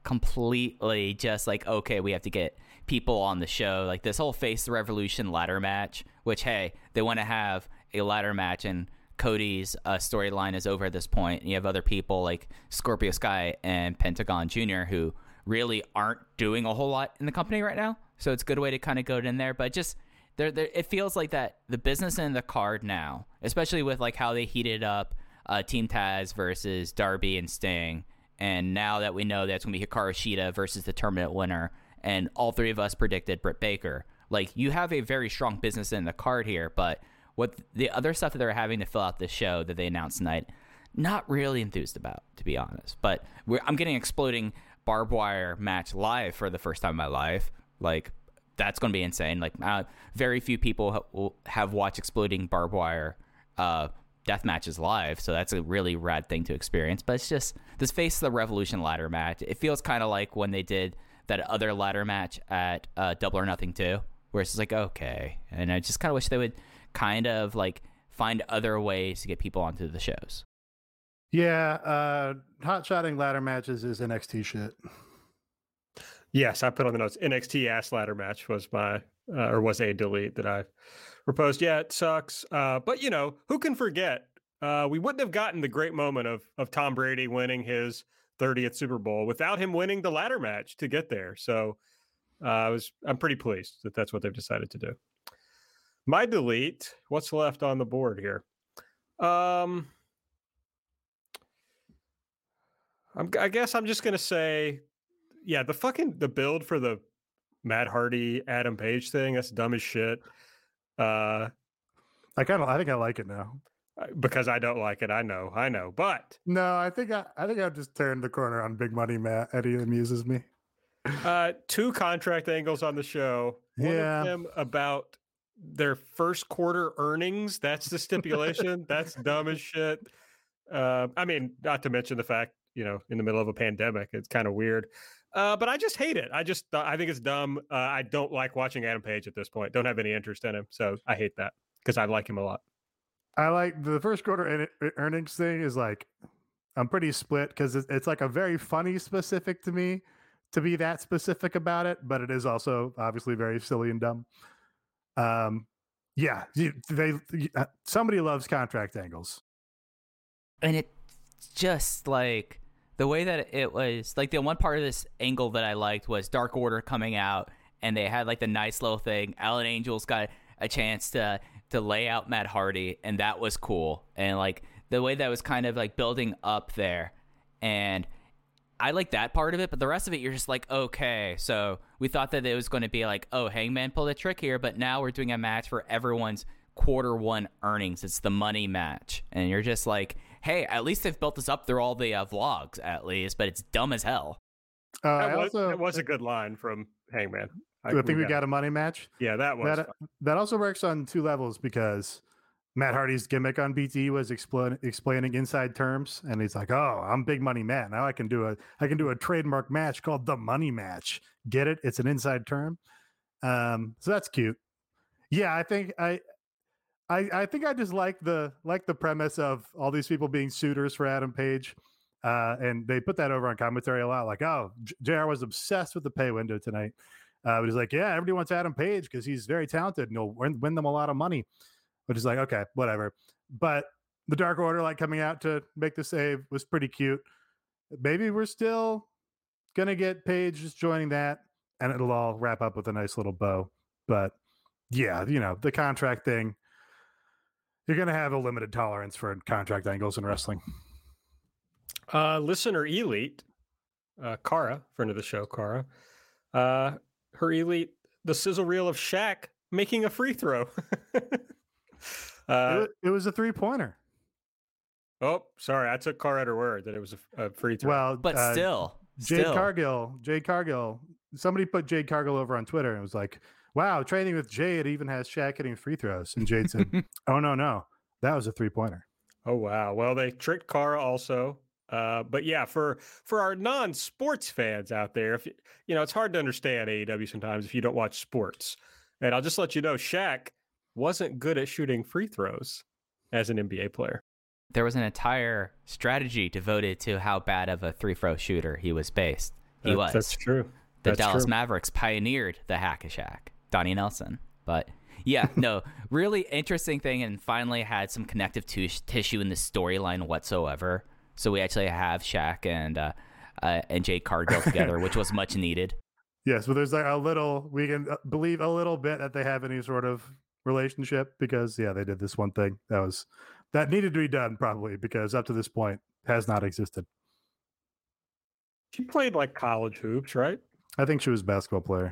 completely just like, okay, we have to get people on the show. Like this whole Face the Revolution ladder match, which, hey, they want to have a ladder match, and Cody's uh, storyline is over at this point. And you have other people like Scorpio Sky and Pentagon Junior who really aren't doing a whole lot in the company right now. So it's a good way to kind of go in there. But just there, there, it feels like that the business in the card now, especially with like how they heated up uh, Team Taz versus Darby and Sting. And now that we know that's going to be Hikaru Shida versus the tournament winner, and all three of us predicted Britt Baker, like you have a very strong business in the card here. But what the other stuff that they're having to fill out the show that they announced tonight, not really enthused about, to be honest. But we're, I'm getting exploding barbed wire match live for the first time in my life. Like that's going to be insane. Like uh, very few people ha- will have watched exploding barbed wire uh, death matches live, so that's a really rad thing to experience. But it's just this Face the Revolution ladder match. It feels kind of like when they did that other ladder match at uh, Double or Nothing two, where it's just like, okay. And I just kind of wish they would kind of like find other ways to get people onto the shows. Yeah, uh, hot shotting ladder matches is N X T shit. Yes, I put on the notes. N X T ass ladder match was my uh, or was a delete that I proposed. Yeah, it sucks. Uh, but you know, who can forget? Uh, we wouldn't have gotten the great moment of of Tom Brady winning his thirtieth Super Bowl without him winning the ladder match to get there. So uh, I was I'm pretty pleased that that's what they've decided to do. My delete. What's left on the board here? Um, I'm, I guess I'm just gonna say, yeah, the fucking the build for the Matt Hardy Adam Page thing. That's dumb as shit. Uh, I kind of I think I like it now. Because I don't like it. I know, I know, but no, I think I, I think I've just turned the corner on Big Money Matt. Eddie amuses me. uh, two contract angles on the show. One yeah, of them about their first quarter earnings. That's the stipulation. That's dumb as shit. Uh, I mean, not to mention the fact, you know, in the middle of a pandemic, it's kind of weird. Uh, but I just hate it. I just I think it's dumb. Uh, I don't like watching Adam Page at this point. Don't have any interest in him, so I hate that because I like him a lot. I like the first quarter earnings thing is like, I'm pretty split because it's like a very funny specific to me to be that specific about it, but it is also obviously very silly and dumb. Um, yeah, they somebody loves contract angles, and it's just like the way that it was. Like the one part of this angle that I liked was Dark Order coming out, and they had like the nice little thing. Alan Angels got a chance to. to lay out Matt Hardy, and that was cool. And like the way that was kind of like building up there, and I like that part of it, but the rest of it you're just like, okay, so we thought that it was going to be like, oh, Hangman pulled a trick here, but now we're doing a match for everyone's quarter one earnings. It's the money match, and you're just like, hey, at least they've built this up through all the uh, vlogs at least, but it's dumb as hell. Uh, that, I was, also, that was a good line from Hangman. I, I think we got, we got a money match. Yeah, that was that, that also works on two levels because Matt Hardy's gimmick on B T was expl- explaining inside terms, and he's like, "Oh, I'm Big Money Matt. Now I can do a I can do a trademark match called the Money Match. Get it? It's an inside term." Um, so that's cute. Yeah, I think I, I I think I just like the like the premise of all these people being suitors for Adam Page. Uh, and they put that over on commentary a lot, like, "Oh, J R was obsessed with the pay window tonight." Uh, but he's like, yeah, everybody wants Adam Page because he's very talented and he'll win, win them a lot of money. Which is like, okay, whatever. But the Dark Order, like coming out to make the save, was pretty cute. Maybe we're still gonna get Page just joining that, and it'll all wrap up with a nice little bow. But yeah, you know, the contract thing, you're gonna have a limited tolerance for contract angles in wrestling. Uh, listener Elite, uh, Kara, friend of the show, Kara. Uh, her Elite, the sizzle reel of Shaq making a free throw. uh, it, was, it was a three pointer. Oh, sorry, I took Kara at her word that it was a, a free throw. Well, but uh, still, Jade still. Cargill, Jade Cargill. Somebody put Jade Cargill over on Twitter and was like, "Wow, training with Jade even has Shaq hitting free throws." And Jade said, "Oh no, no, that was a three pointer." Oh wow. Well, they tricked Kara also. Uh, but yeah, for for our non-sports fans out there, if you, you know, it's hard to understand A E W sometimes if you don't watch sports. And I'll just let you know, Shaq wasn't good at shooting free throws as an N B A player. There was an entire strategy devoted to how bad of a free throw shooter he was based. He That- was. That's true. The That's Dallas true. Mavericks pioneered the Hack-a-Shack, Donnie Nelson. But yeah, no, really interesting thing, and finally had some connective tis- tissue in the storyline whatsoever. So we actually have Shaq and uh, uh, and Jade Cargill together, which was much needed. Yes, but there's like a little, we can uh, believe a little bit that they have any sort of relationship because, yeah, they did this one thing that was, that needed to be done probably because up to this point has not existed. She played like college hoops, right? I think she was a basketball player.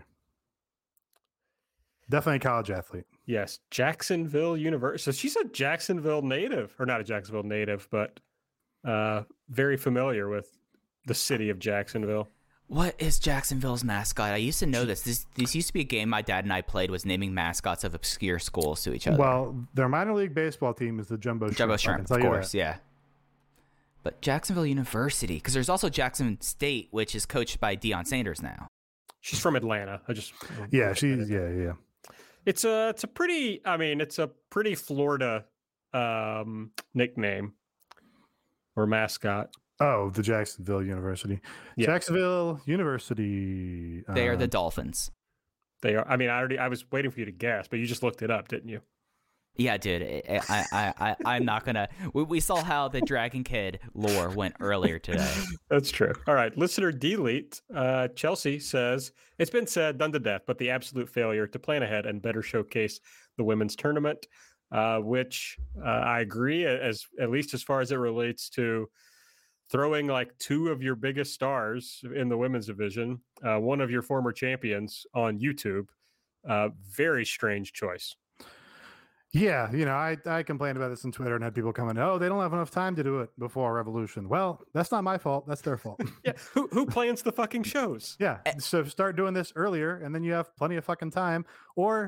Definitely a college athlete. Yes, Jacksonville University. So she's a Jacksonville native, or not a Jacksonville native, but uh, very familiar with the city of Jacksonville. What is Jacksonville's mascot? I used to know this. This this used to be a game my dad and I played, was naming mascots of obscure schools to each other. Well, their minor league baseball team is the Jumbo Shrimp. Jumbo I can Shrimp, tell of you course, that. yeah. But Jacksonville University, because there's also Jackson State, which is coached by Deion Sanders now. She's from Atlanta. I just Yeah, she's, yeah, yeah. It's a it's a pretty. I mean, it's a pretty Florida um, nickname or mascot. Oh, the Jacksonville University. Yeah. Jacksonville University. They are the um, Dolphins. They are. I mean, I already. I was waiting for you to guess, but you just looked it up, didn't you? Yeah, dude. I, I, I, I, I'm not gonna. We, we saw how the Dragon Kid lore went earlier today. That's true. All right. Listener Delete, uh, Chelsea says, it's been said, done to death, but the absolute failure to plan ahead and better showcase the women's tournament, uh, which uh, I agree, as at least as far as it relates to throwing like two of your biggest stars in the women's division, uh, one of your former champions on YouTube. Uh, very strange choice. Yeah, you know, I, I complained about this on Twitter and had people coming, oh, they don't have enough time to do it before Revolution. Well, that's not my fault. That's their fault. Yeah. Who, who plans the fucking shows? Yeah. So start doing this earlier and then you have plenty of fucking time. Or,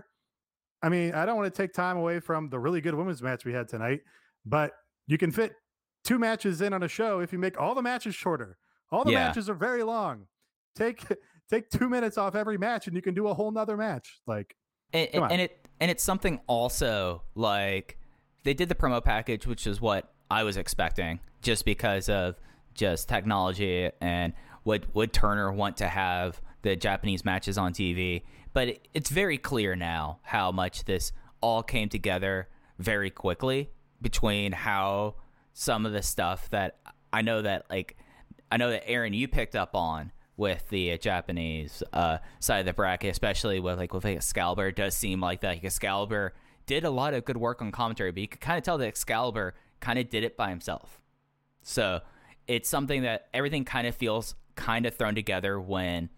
I mean, I don't want to take time away from the really good women's match we had tonight, but you can fit two matches in on a show if you make all the matches shorter. All the Yeah. matches are very long. Take take two minutes off every match and you can do a whole nother match. Like, And, Come and, on. and it and it's something also like they did the promo package, which is what I was expecting, just because of just technology and would would Turner want to have the Japanese matches on T V. But it, it's very clear now how much this all came together very quickly between how some of the stuff that I know that like I know that Aaron you picked up on with the uh, Japanese uh, side of the bracket, especially with like with like Excalibur. It does seem like that like, Excalibur did a lot of good work on commentary, but you could kind of tell that Excalibur kind of did it by himself. So it's something that everything kind of feels kind of thrown together when,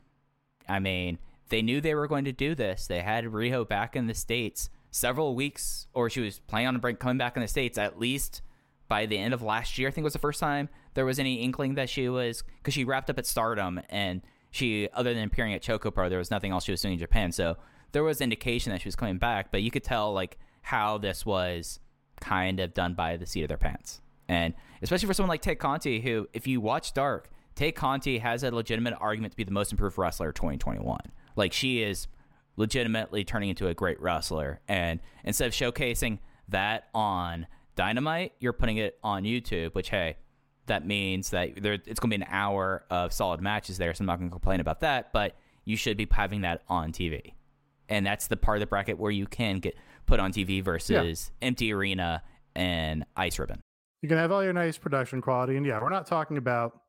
I mean, they knew they were going to do this. They had Riho back in the States several weeks, or she was planning on coming back in the States at least by the end of last year. I think was the first time there was any inkling that she was, because she wrapped up at Stardom and she, other than appearing at Choco Pro, there was nothing else she was doing in Japan. So there was indication that she was coming back, but you could tell like how this was kind of done by the seat of their pants. And especially for someone like Tay Conti, who, if you watch Dark, Tay Conti has a legitimate argument to be the most improved wrestler of twenty twenty-one. Like, she is legitimately turning into a great wrestler. And instead of showcasing that on Dynamite, you're putting it on YouTube, which, hey, that means that there, it's going to be an hour of solid matches there, so I'm not going to complain about that, but you should be having that on T V. And that's the part of the bracket where you can get put on T V versus yeah. empty arena and ice ribbon. You can have all your nice production quality. And yeah, we're not talking about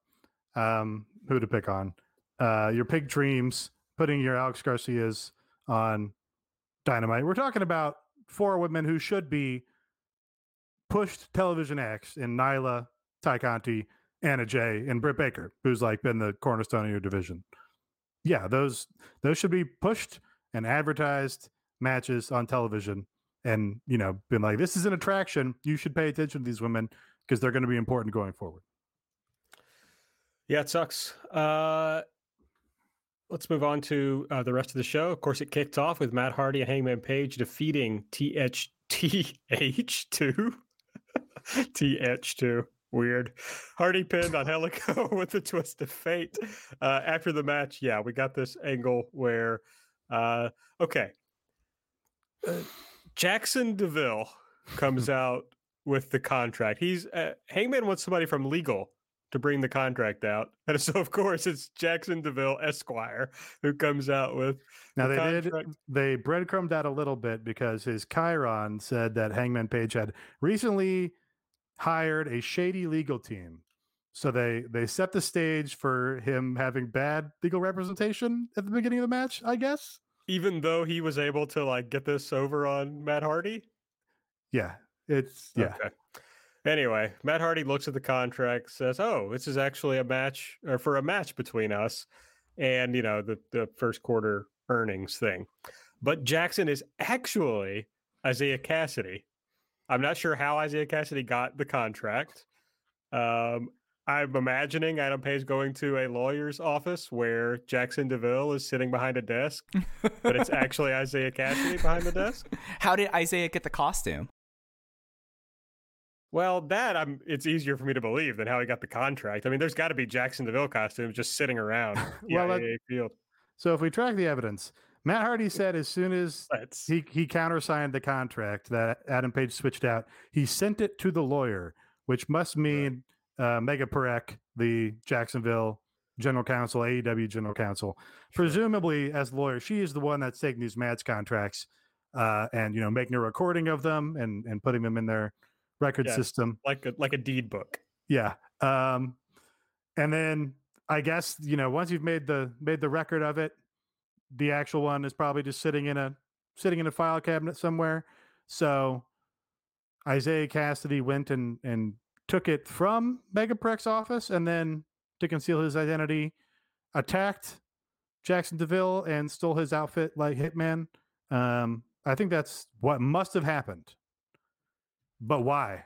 um, who to pick on. Uh, your Pig Dreams, putting your Alex Garcias on Dynamite. We're talking about four women who should be pushed television acts in Nyla, Tay Conti, Anna Jay, and Britt Baker, who's like been the cornerstone of your division. Yeah, those those should be pushed and advertised matches on television, and you know, been like, this is an attraction. You should pay attention to these women because they're going to be important going forward. Yeah, it sucks. Uh, let's move on to uh, the rest of the show. Of course, it kicked off with Matt Hardy and Hangman Page defeating T H two. T H two. Weird. Hardy pinned on Helico with a twist of fate. Uh, after the match, yeah, we got this angle where, uh, okay, uh, Jackson DeVille comes out with the contract. He's uh, Hangman wants somebody from legal to bring the contract out. And so, of course, it's Jackson DeVille Esquire who comes out with Now the they contract. did they breadcrumbed out a little bit because his Chiron said that Hangman Page had recently hired a shady legal team. So they they set the stage for him having bad legal representation at the beginning of the match, I guess. Even though he was able to like get this over on Matt Hardy. Yeah, it's yeah. Okay. Anyway, Matt Hardy looks at the contract, says, "Oh, this is actually a match or for a match between us," and you know the the first quarter earnings thing. But Jackson is actually Isaiah Cassidy. I'm not sure how Isaiah Cassidy got the contract. Um, I'm imagining Adam Page going to a lawyer's office where Jackson DeVille is sitting behind a desk, but it's actually Isaiah Cassidy behind the desk. How did Isaiah get the costume? Well, that I'm. It's easier for me to believe than how he got the contract. I mean, there's got to be Jackson DeVille costumes just sitting around. Well, yeah, that- field. So if we track the evidence, Matt Hardy said as soon as Let's. he he countersigned the contract that Adam Page switched out, he sent it to the lawyer, which must mean uh, Mega Perek, the Jacksonville general counsel, A E W general counsel, Sure. presumably as the lawyer, she is the one that's taking these match contracts uh, and you know making a recording of them and and putting them in their record Yeah. system. like a like a deed book. Yeah. Um, and then I guess, you know, once you've made the made the record of it, the actual one is probably just sitting in a sitting in a file cabinet somewhere. So Isaiah Cassidy went and and took it from Mega Perek's office and then to conceal his identity, attacked Jackson DeVille and stole his outfit like Hitman. Um, I think that's what must have happened. But why?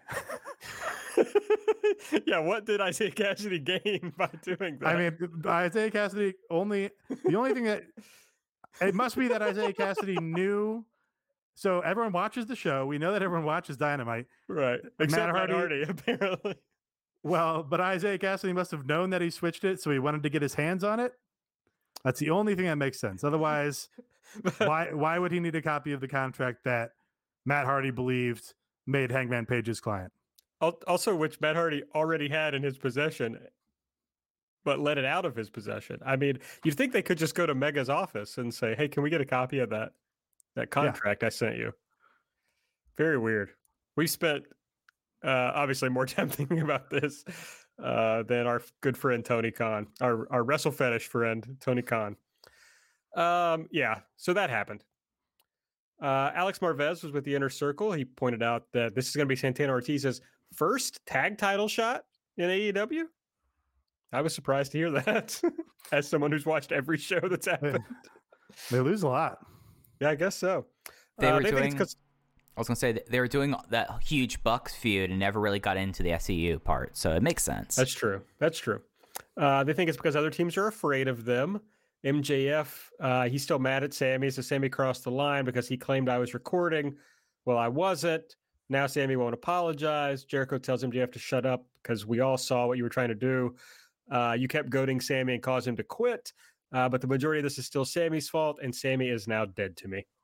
Yeah, what did Isaiah Cassidy gain by doing that? I mean, Isaiah Cassidy only the only thing that it must be that Isaiah Cassidy knew. So everyone watches the show. We know that everyone watches Dynamite. right. Except Matt Hardy- Hardy, apparently. Well, but Isaiah Cassidy must have known that he switched it, so he wanted to get his hands on it. That's the only thing that makes sense. Otherwise, why why would he need a copy of the contract that Matt Hardy believed made Hangman Page's client? Al- Also, which Matt Hardy already had in his possession, but let it out of his possession. I mean, you'd think they could just go to Mega's office and say, "Hey, can we get a copy of that that contract I sent you?" Very weird. We spent uh, obviously more time thinking about this uh, than our good friend Tony Khan, our our wrestle fetish friend Tony Khan. Um, yeah, so that happened. Uh, Alex Marvez was with the Inner Circle. He pointed out that this is going to be Santana Ortiz's first tag title shot in A E W. I was surprised to hear that as someone who's watched every show that's happened. They lose a lot. Yeah, I guess so. They Uh, were they think it's doing. 'cause- I was gonna say that they were doing that huge Bucks feud and never really got into the S C U part, so it makes sense. That's true. That's true. Uh, they think it's because other teams are afraid of them. M J F, uh, he's still mad at Sammy. So Sammy crossed the line because he claimed I was recording. Well, I wasn't. Now Sammy won't apologize. Jericho tells M J F to shut up because we all saw what you were trying to do. Uh, you kept goading Sammy and caused him to quit. Uh, but the majority of this is still Sammy's fault, and Sammy is now dead to me.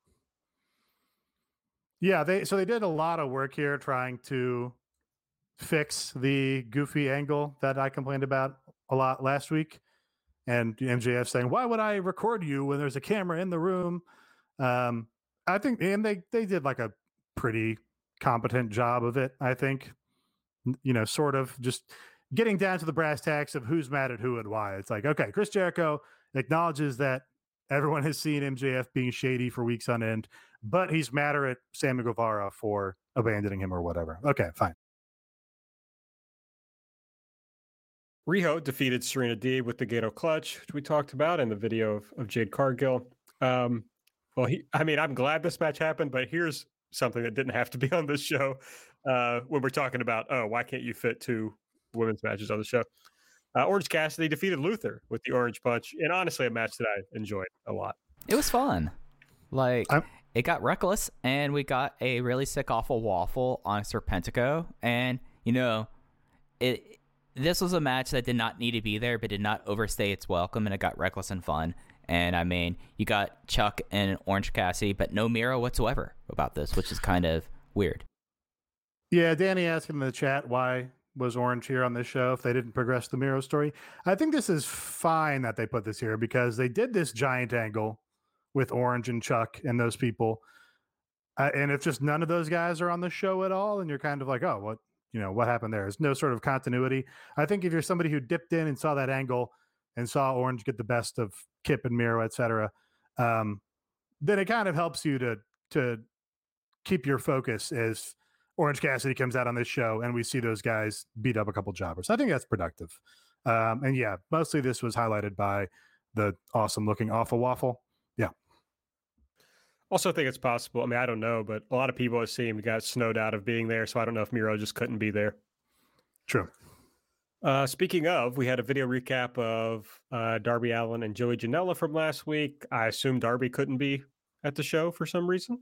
Yeah, they so they did a lot of work here trying to fix the goofy angle that I complained about a lot last week. And M J F saying, "Why would I record you when there's a camera in the room?" Um, I think, and they they did like a pretty competent job of it. I think, you know, sort of just getting down to the brass tacks of who's mad at who and why. It's like, okay, Chris Jericho acknowledges that everyone has seen M J F being shady for weeks on end, but he's madder at Sammy Guevara for abandoning him or whatever. Okay, fine. Riho defeated Serena Deeb with the Gato Clutch, which we talked about in the video of, of Jade Cargill. Um, well, he, I mean, I'm glad this match happened, but here's something that didn't have to be on this show uh, when we're talking about, oh, why can't you fit two women's matches on the show? Uh, Orange Cassidy defeated Luther with the Orange Punch, and honestly, a match that I enjoyed a lot. It was fun. Like, I'm- it got reckless, and we got a really sick, awful waffle on Serpentico. And, you know, it this was a match that did not need to be there, but did not overstay its welcome, and it got reckless and fun. And, I mean, you got Chuck and Orange Cassidy, but no Miro whatsoever about this, which is kind of weird. Yeah, Danny asked in the chat why was Orange here on this show if they didn't progress the Miro story. I think this is fine that they put this here because they did this giant angle with Orange and Chuck and those people. Uh, and if just none of those guys are on the show at all, and you're kind of like, oh, what, you know, what happened there? There's no sort of continuity. I think if you're somebody who dipped in and saw that angle and saw Orange get the best of Kip and Miro, et cetera, um, then it kind of helps you to to keep your focus as Orange Cassidy comes out on this show and we see those guys beat up a couple jobbers. I think that's productive. Um, and yeah, mostly this was highlighted by the awesome looking Awful Waffle. Yeah. Also think it's possible. I mean, I don't know, but a lot of people, it seemed, got snowed out of being there. So I don't know if Miro just couldn't be there. True. Uh, speaking of, we had a video recap of uh, Darby Allin and Joey Janela from last week. I assume Darby couldn't be at the show for some reason.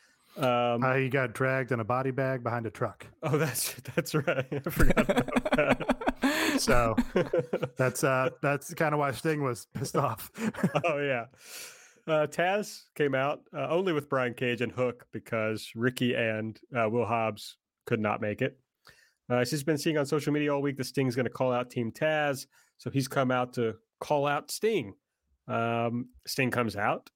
Um, uh, he got dragged in a body bag behind a truck. Oh, that's that's right. I forgot about that. So that's uh, that's kind of why Sting was pissed off. Oh yeah. Uh, Taz came out uh, only with Brian Cage and Hook because Ricky and uh, Will Hobbs could not make it. Uh, she's been seeing on social media all week that Sting's going to call out Team Taz, so he's come out to call out Sting. Um, Sting comes out,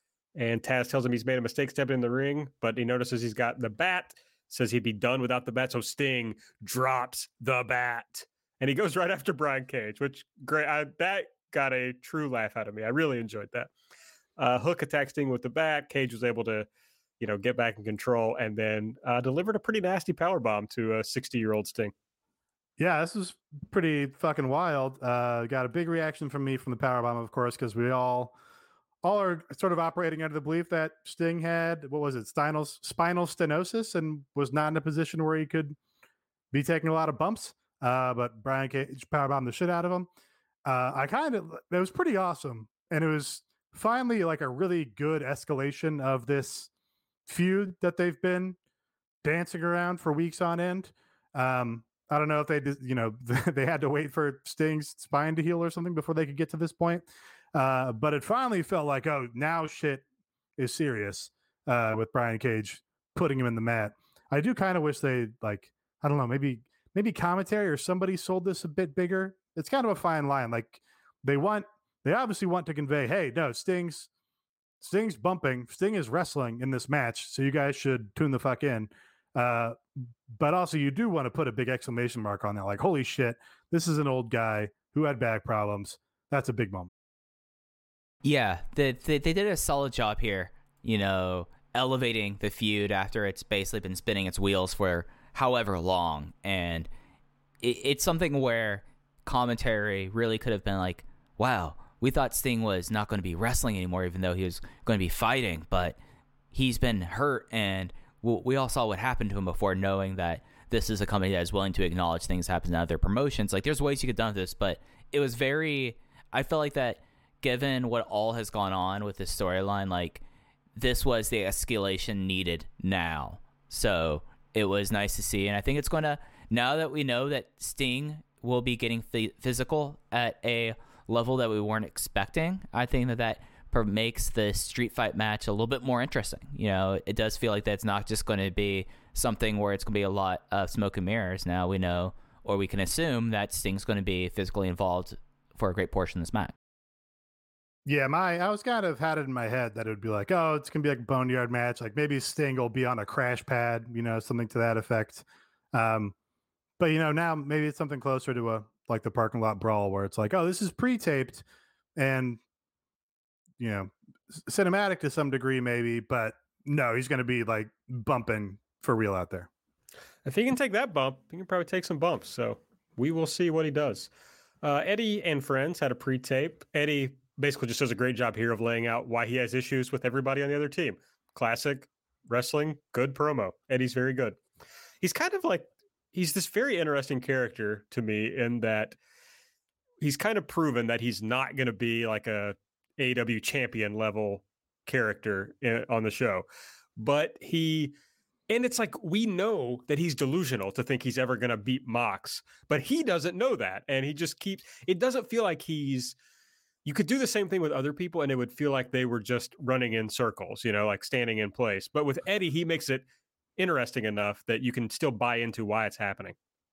and Taz tells him he's made a mistake stepping in the ring, but he notices he's got the bat, says he'd be done without the bat, so Sting drops the bat. And he goes right after Brian Cage, which great. I, that got a true laugh out of me. I really enjoyed that. Uh, Hook attacked Sting with the bat. Cage was able to, you know, get back in control and then uh, delivered a pretty nasty powerbomb to a sixty-year-old Sting. Yeah, this was pretty fucking wild. Uh, got a big reaction from me from the powerbomb, of course, because we all all are sort of operating under the belief that Sting had, what was it, spinal, spinal stenosis and was not in a position where he could be taking a lot of bumps. Uh, but Brian Cage powerbombed the shit out of him. Uh, I kind of, it was pretty awesome. And it was finally like a really good escalation of this feud that they've been dancing around for weeks on end. Um, I don't know if they, you know, they had to wait for Sting's spine to heal or something before they could get to this point. Uh, but it finally felt like, oh, now shit is serious uh, with Brian Cage putting him in the mat. I do kind of wish they, like, I don't know, maybe maybe commentary or somebody sold this a bit bigger. It's kind of a fine line. Like they want, they obviously want to convey, hey, no, Sting's Sting's bumping, Sting is wrestling in this match, so you guys should tune the fuck in. Uh, but also you do want to put a big exclamation mark on that, like, holy shit, this is an old guy who had back problems. That's a big moment. Yeah, they, they, they did a solid job here, you know, elevating the feud after it's basically been spinning its wheels for however long. And it, it's something where commentary really could have been like, wow, we thought Sting was not going to be wrestling anymore, even though he was going to be fighting, but he's been hurt, and we all saw what happened to him before, knowing that this is a company that is willing to acknowledge things happen in other promotions. Like, there's ways you could have done this, but it was very, I felt like that given what all has gone on with this storyline, like, this was the escalation needed now. So it was nice to see, and I think it's going to, now that we know that Sting will be getting th- physical at a level that we weren't expecting, I think that that makes the street fight match a little bit more interesting. You know, it does feel like that's not just going to be something where it's going to be a lot of smoke and mirrors. Now we know, or we can assume, that Sting's going to be physically involved for a great portion of this match. Yeah, my I was kind of had it in my head that it would be like, oh, it's gonna be like a boneyard match. Like maybe Sting will be on a crash pad, you know, something to that effect. Um, but you know, now maybe it's something closer to a like the parking lot brawl where it's like, oh, this is pre-taped and you know, cinematic to some degree, maybe, but no, he's gonna be like bumping for real out there. If he can take that bump, he can probably take some bumps. So we will see what he does. Uh, Eddie and friends had a pre-tape. Eddie basically just does a great job here of laying out why he has issues with everybody on the other team. Classic wrestling, good promo. Eddie's very good. He's kind of like, he's this very interesting character to me in that he's kind of proven that he's not going to be like a A E W champion level character in, on the show. But he, and it's like, we know that he's delusional to think he's ever going to beat Mox, but he doesn't know that. And he just keeps, it doesn't feel like he's, you could do the same thing with other people and it would feel like they were just running in circles, you know, like standing in place. But with Eddie, he makes it interesting enough that you can still buy into why it's happening.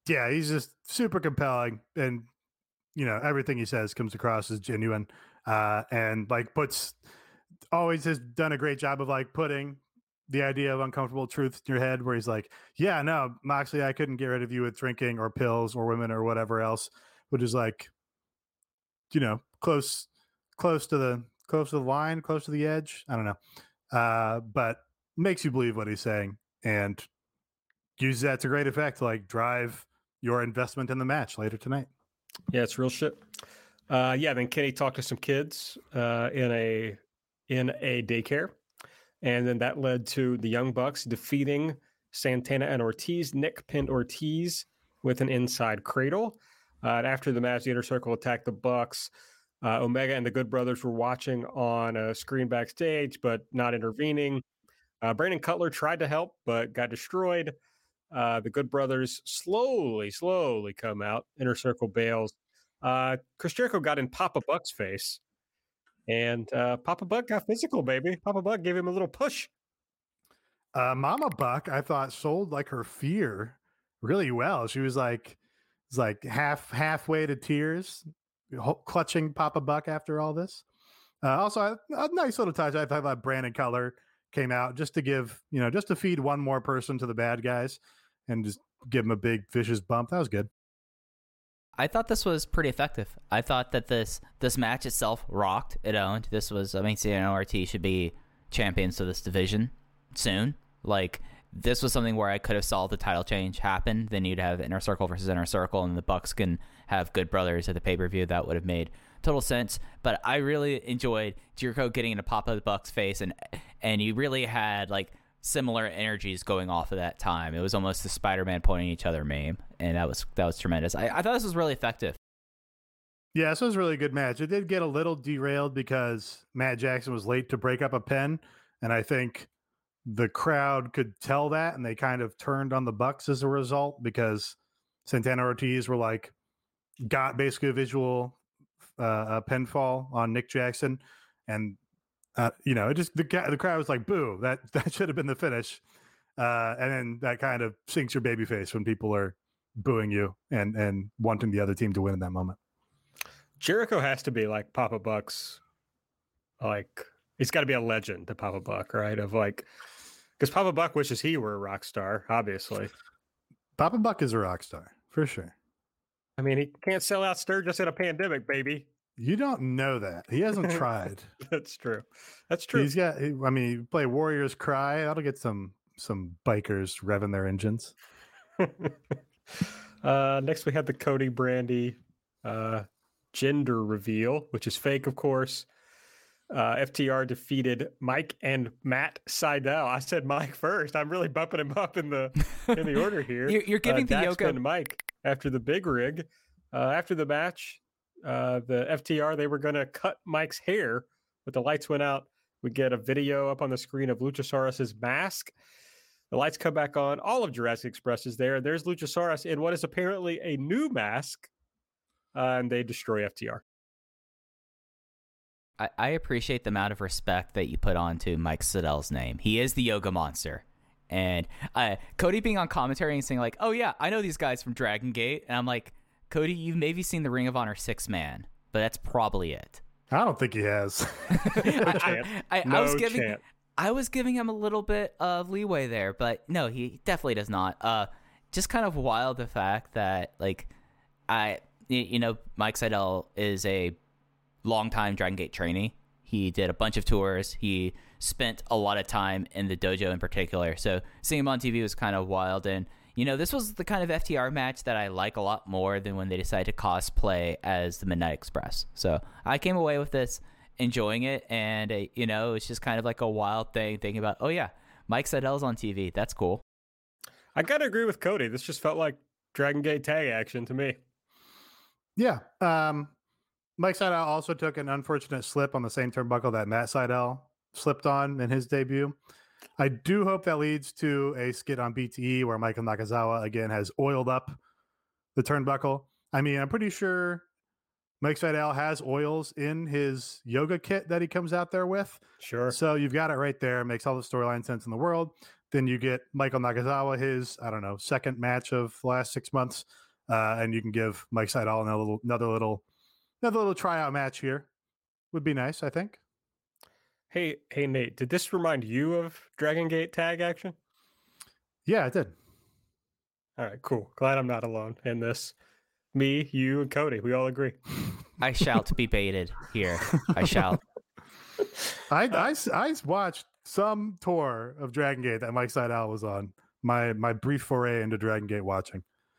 Yeah, he's just super compelling, and you know everything he says comes across as genuine, uh, and like puts always has done a great job of like putting the idea of uncomfortable truth in your head, where he's like, "Yeah, no, Moxley, I couldn't get rid of you with drinking or pills or women or whatever else," which is like, you know, close, close to the close to the line, close to the edge. I don't know, uh, but makes you believe what he's saying and use that to great effect to like drive your investment in the match later tonight. Yeah, it's real shit. Uh, yeah, then Kenny talked to some kids uh, in a in a daycare, and then that led to the Young Bucks defeating Santana and Ortiz. Nick pinned Ortiz with an inside cradle. Uh, and after the match, the Inner Circle attacked the Bucks. Uh, Omega and the Good Brothers were watching on a screen backstage, but not intervening. Uh, Brandon Cutler tried to help, but got destroyed. Uh, the Good Brothers slowly, slowly come out. Inner Circle bails. Uh, Chris Jericho got in Papa Buck's face, and uh, Papa Buck got physical, baby. Papa Buck gave him a little push. Uh, Mama Buck, I thought, sold like her fear really well. She was like, it's like half halfway to tears, clutching Papa Buck after all this. Uh, also, a, a nice little touch. I thought that Brandon Cutler came out just to give, you know, just to feed one more person to the bad guys and just give him a big vicious bump. That was good. I thought this was pretty effective. I thought that this this match itself rocked. It owned. This was, I mean, C N O R T should be champions of this division soon. Like, this was something where I could have saw the title change happen. Then you'd have Inner Circle versus Inner Circle, and the Bucks can have Good Brothers at the pay-per-view. That would have made total sense. But I really enjoyed Jericho getting into Papa Buck's face, and and you really had, like, similar energies going off at that time. It was almost the Spider-Man pointing each other meme, and that was that was tremendous. I, I thought this was really effective. Yeah, this was a really good match. It did get a little derailed because Matt Jackson was late to break up a pen, and I think the crowd could tell that, and they kind of turned on the Bucks as a result because Santana Ortiz were like, got basically a visual uh, a pinfall on Nick Jackson, and uh, you know, it just the the crowd was like, "Boo! That that should have been the finish," uh, and then that kind of sinks your baby face when people are booing you and and wanting the other team to win in that moment. Jericho has to be like Papa Buck's, like he's got to be a legend to Papa Buck, right? Of like, because Papa Buck wishes he were a rock star, obviously. Papa Buck is a rock star for sure. I mean, he can't sell out Sturgis in a pandemic, baby. You don't know that. He hasn't tried. That's true. That's true. He's got, I mean, you play Warriors Cry. That'll get some some bikers revving their engines. uh, next, we had the Cody Brandy uh, gender reveal, which is fake, of course. Uh, F T R defeated Mike and Matt Sydal. I said Mike first. I'm really bumping him up in the in the order here. You're, you're giving uh, the yoga and Mike after the big rig. Uh, after the match, uh, the F T R, they were going to cut Mike's hair, but the lights went out. We get a video up on the screen of Luchasaurus's mask. The lights come back on. All of Jurassic Express is there. There's Luchasaurus in what is apparently a new mask, uh, and they destroy F T R. I, I appreciate the amount of respect that you put onto Mike Sydal's name. He is the yoga monster. And uh, Cody being on commentary and saying like, oh yeah, I know these guys from Dragon Gate. And I'm like, Cody, you've maybe seen the Ring of Honor six man, but that's probably it. I don't think he has. I, I, I, no I was giving chance. I was giving him a little bit of leeway there, but no, he definitely does not. Uh, just kind of wild the fact that like I, you know, Mike Sydal is a longtime Dragon Gate trainee. He did a bunch of tours. He spent a lot of time in the dojo in particular. So seeing him on T V was kind of wild. And, you know, this was the kind of F T R match that I like a lot more than when they decided to cosplay as the Midnight Express. So I came away with this enjoying it. And, uh, you know, it's just kind of like a wild thing thinking about, oh, yeah, Mike Sydal's on T V. That's cool. I got to agree with Cody. This just felt like Dragon Gate tag action to me. Yeah. Um, Mike Sydal also took an unfortunate slip on the same turnbuckle that Matt Sydal slipped on in his debut. I do hope that leads to a skit on B T E where Michael Nakazawa again has oiled up the turnbuckle. I mean, I'm pretty sure Mike Sydal has oils in his yoga kit that he comes out there with. Sure. So you've got it right there. It makes all the storyline sense in the world. then you get Michael Nakazawa his, I don't know, second match of the last six months. Uh, and you can give Mike Seidel another little, another little, another little tryout match here. Would be nice, I think. Hey, hey, Nate, did this remind you of Dragon Gate tag action? Yeah, it did. All right, cool. Glad I'm not alone in this. Me, you, and Cody, we all agree. I shall be baited here. I shall. I, I, I watched some tour of Dragon Gate that Mike Seidel was on. My my brief foray into Dragon Gate watching.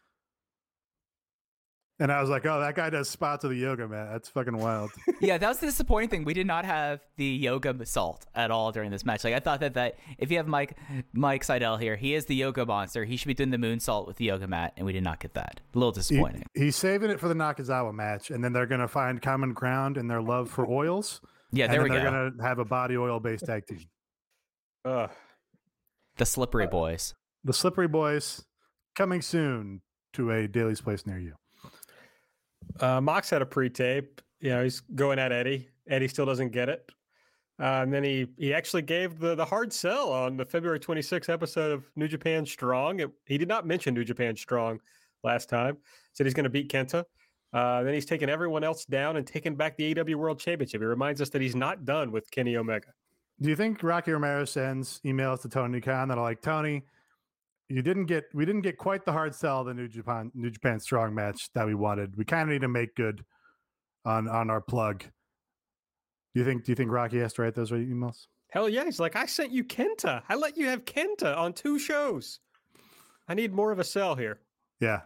And I was like, oh, that guy does spots of the yoga mat. That's fucking wild. Yeah, that was the disappointing thing. We did not have the yoga salt at all during this match. Like, I thought that, that if you have Mike Mike Seidel here, he is the yoga monster. He should be doing the moonsault with the yoga mat, and we did not get that. A little disappointing. He, he's saving it for the Nakazawa match, and then they're going to find common ground in their love for oils. Yeah, there and we then go. They're going to have a body oil-based tag team. Uh, The Slippery Boys. The Slippery Boys, coming soon to a Daily's Place near you. uh, Mox had a pre-tape. You know, he's going at Eddie. Eddie still doesn't get it. Uh, and then he he actually gave the, the hard sell on the February twenty-sixth episode of New Japan Strong. It, he did not mention New Japan Strong last time. Said he's going to beat Kenta. Uh, then he's taken everyone else down and taken back the A E W World Championship. He reminds us that he's not done with Kenny Omega. Do you think Rocky Romero sends emails to Tony Khan that are like, Tony, you didn't get we didn't get quite the hard sell of the New Japan New Japan Strong match that we wanted. We kind of need to make good on on our plug. Do you think do you think Rocky has to write those emails? Hell yeah. He's like, I sent you Kenta. I let you have Kenta on two shows. I need more of a sell here. Yeah.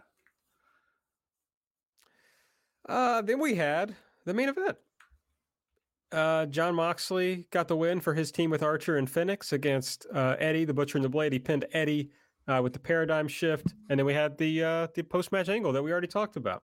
Uh, then we had the main event. Uh, John Moxley got the win for his team with Archer and Phoenix against uh, Eddie, the Butcher and the Blade. He pinned Eddie uh, with the paradigm shift. And then we had the uh, the post-match angle that we already talked about.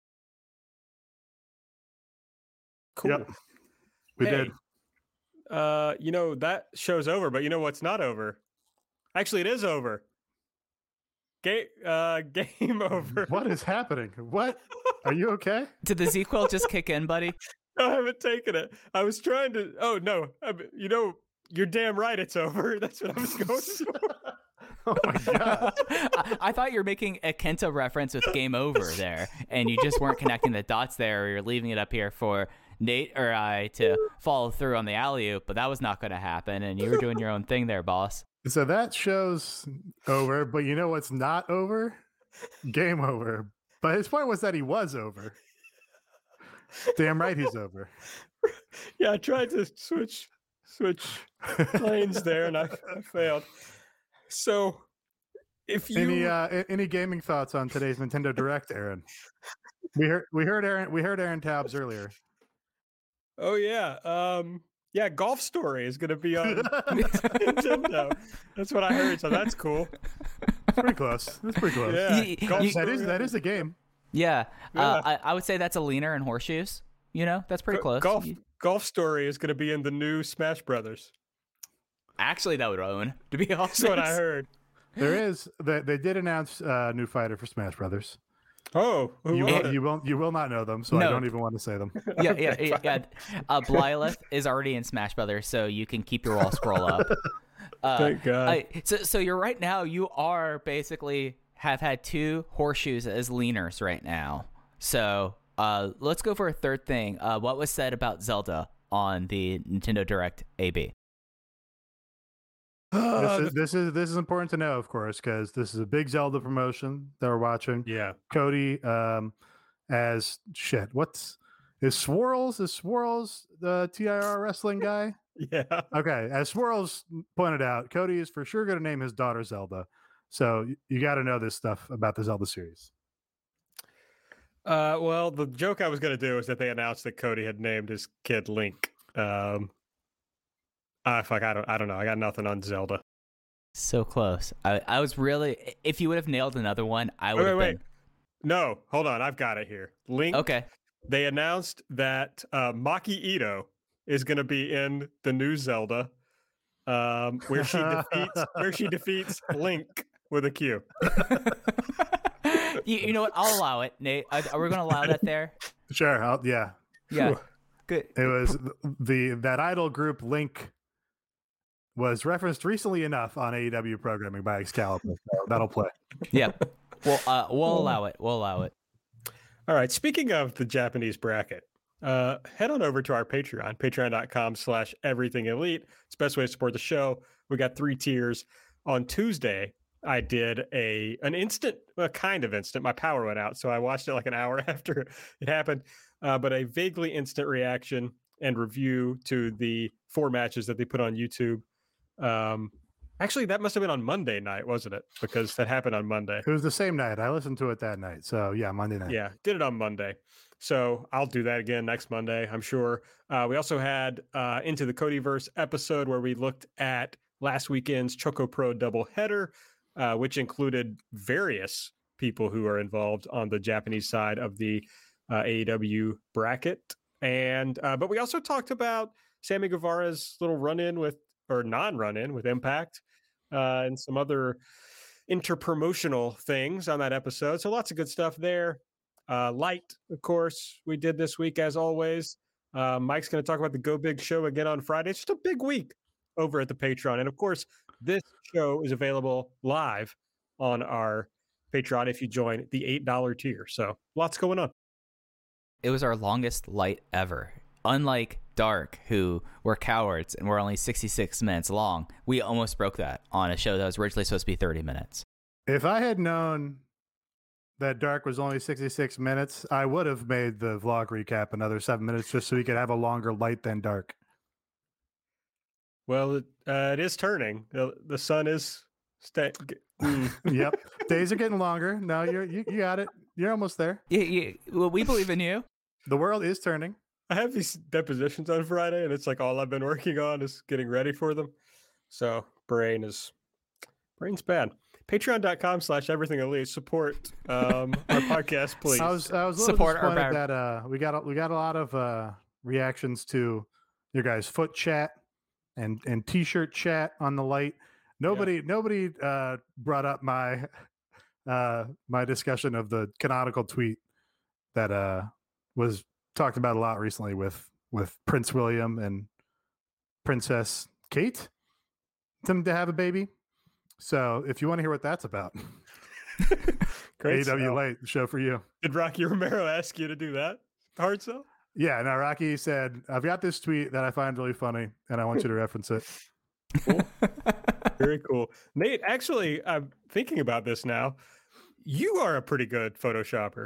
Cool. Yep. We Hey, did. Uh, you know, that show's over, but you know what's not over? Actually, it is over. Game, uh, game over. What is happening? What? Are you okay? Did the Z-Quil just kick in, buddy? I haven't taken it. I was trying to. Oh no! I, you know, you're damn right. It's over. That's what I was going for. Oh my god. I, I thought you were making a Kenta reference with game over there, and you just weren't connecting the dots there, or you're leaving it up here for Nate or I to follow through on the alley-oop, but that was not going to happen, and you were doing your own thing there, boss. So that show's over, but you know what's not over? Game over. But his point was that he was over. Damn right he's over. Yeah, I tried to switch switch lanes there, and I, I failed. So, if you Any uh, a- any gaming thoughts on today's Nintendo Direct, Aaron? We heard we heard Aaron we heard Aaron Taubes earlier. oh yeah, um, yeah, Golf Story is going to be on Nintendo. That's what I heard. So that's cool. It's pretty close. That's pretty close. Yeah, You- Golf you- That is Story that on- is a game. Yeah, Yeah. Uh, I, I would say that's a leaner in horseshoes. You know, that's pretty Go- close. Golf You- Golf Story is going to be in the new Smash Brothers. Actually, that would own, to be honest. That's what I heard. There is they, they did announce a new fighter for Smash Brothers. Oh, who You was won't, it? you won't you will not know them, so I No. don't even want to say them. Yeah, yeah, yeah. yeah. Uh, Blythe is already in Smash Brothers, so you can keep your wall scroll up. Uh, Thank God. I, so, so you're right now. You are basically have had two horseshoes as leaners right now. So uh, let's go for a third thing. Uh, what was said about Zelda on the Nintendo Direct A B? Uh, This is, this is this is important to know, of course, because this is a big Zelda promotion that we're watching. yeah. Cody um, as shit. What's is Swirls? Is Swirls the T I R wrestling guy? Yeah. Okay, as Swirls pointed out, Cody is for sure going to name his daughter Zelda. So y- you got to know this stuff about the Zelda series. Uh, well, the joke I was going to do is that they announced that Cody had named his kid Link. Um, ah, fuck, I don't, I don't know. I got nothing on Zelda. So close. I, I was really. If you would have nailed another one, I Wait, would wait, have wait. been. No, hold on. I've got it here. Link. Okay. They announced that uh, Maki Ito is going to be in the new Zelda, um, where she defeats where she defeats Link with a Q. you, you know what? I'll allow it, Nate. Are, are we going to allow that there? Sure, I'll, yeah. Yeah. Phew. Good. It was the that idol group Link was referenced recently enough on A E W programming by Excalibur. So that'll play. Yeah. Well, uh, we'll allow it. We'll allow it. All right. Speaking of the Japanese bracket, uh, head on over to our Patreon, patreon.com slash everything elite. It's the best way to support the show. We got three tiers. On Tuesday, I did a an instant, a kind of instant. My power went out, so I watched it like an hour after it happened. Uh, but a vaguely instant reaction and review to the four matches that they put on YouTube. Um, actually, that must have been on Monday night, wasn't it? Because that happened on Monday. It was the same night. I listened to it that night. So yeah, Monday night. Yeah, did it on Monday. So I'll do that again next Monday, I'm sure. Uh, we also had uh, Into the Codyverse episode where we looked at last weekend's Choco Pro doubleheader, uh, which included various people who are involved on the Japanese side of the uh, A E W bracket. And uh, but we also talked about Sammy Guevara's little run-in with, or non-run-in with Impact, uh, and some other interpromotional things on that episode. So lots of good stuff there. Uh, Light, of course, we did this week as always. Uh, Mike's going to talk about the Go Big show again on Friday. It's just a big week over at the Patreon. And of course, this show is available live on our Patreon if you join the eight dollars tier. So lots going on. It was our longest light ever. Unlike Dark, who were cowards and were only sixty-six minutes long, we almost broke that on a show that was originally supposed to be thirty minutes. If I had known that Dark was only sixty-six minutes, I would have made the vlog recap another seven minutes just so we could have a longer light than Dark. Well, it, uh, it is turning. The, the sun is staying. Mm. Yep. Days are getting longer. No, you're, you, you got it. You're almost there. Yeah, yeah. Well, we believe in you. The world is turning. I have these depositions on Friday, and it's like all I've been working on is getting ready for them. So brain is brain's bad. Patreon.com slash everything elite. Support um, our podcast, please. I was I was a little Support our disappointed bar- that uh, we got a, we got a lot of uh, reactions to your guys' foot chat and and t-shirt chat on the light. Nobody yeah. nobody uh, brought up my uh, my discussion of the canonical tweet that uh, was talked about a lot recently with with Prince William and Princess Kate them to have a baby. So if you want to hear what that's about, A E W Light show for you. Did Rocky Romero ask you to do that hard sell? Yeah, no, Rocky said, I've got this tweet that I find really funny and I want you to reference it. Cool. Very cool. Nate, actually, I'm thinking about this now. You are a pretty good Photoshopper.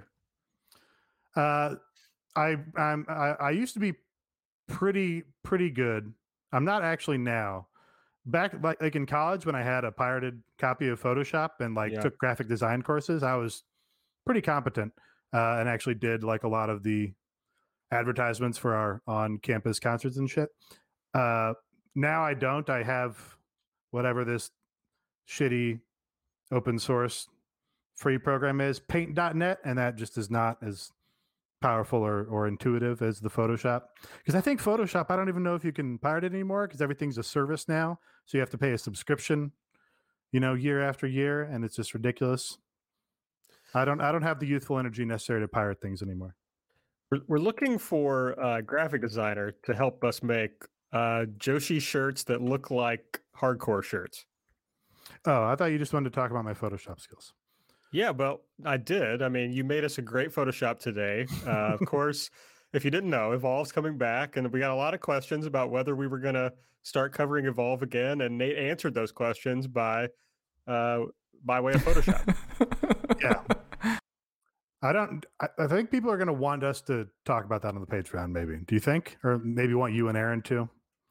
Uh, I I'm I, I used to be pretty pretty good. I'm not actually now. Back like, like in college when I had a pirated copy of Photoshop and like yeah. took graphic design courses, I was pretty competent uh, and actually did like a lot of the advertisements for our on-campus concerts and shit. Uh, now I don't. I have whatever this shitty open source free program is, paint dot net, and that just is not as powerful or, or intuitive as the Photoshop. Because I think Photoshop, I don't even know if you can pirate it anymore because everything's a service now. So you have to pay a subscription, you know, year after year, and it's just ridiculous. I don't I don't have the youthful energy necessary to pirate things anymore. We're, we're looking for a graphic designer to help us make uh, Joshi shirts that look like hardcore shirts. Oh, I thought you just wanted to talk about my Photoshop skills. Yeah, well, I did. I mean, you made us a great Photoshop today. Uh, of course, if you didn't know, Evolve's coming back, and we got a lot of questions about whether we were going to start covering Evolve again, and Nate answered those questions by uh, by way of Photoshop. Yeah. I don't, I, I think people are going to want us to talk about that on the Patreon, maybe. Do you think? Or maybe want you and Aaron too?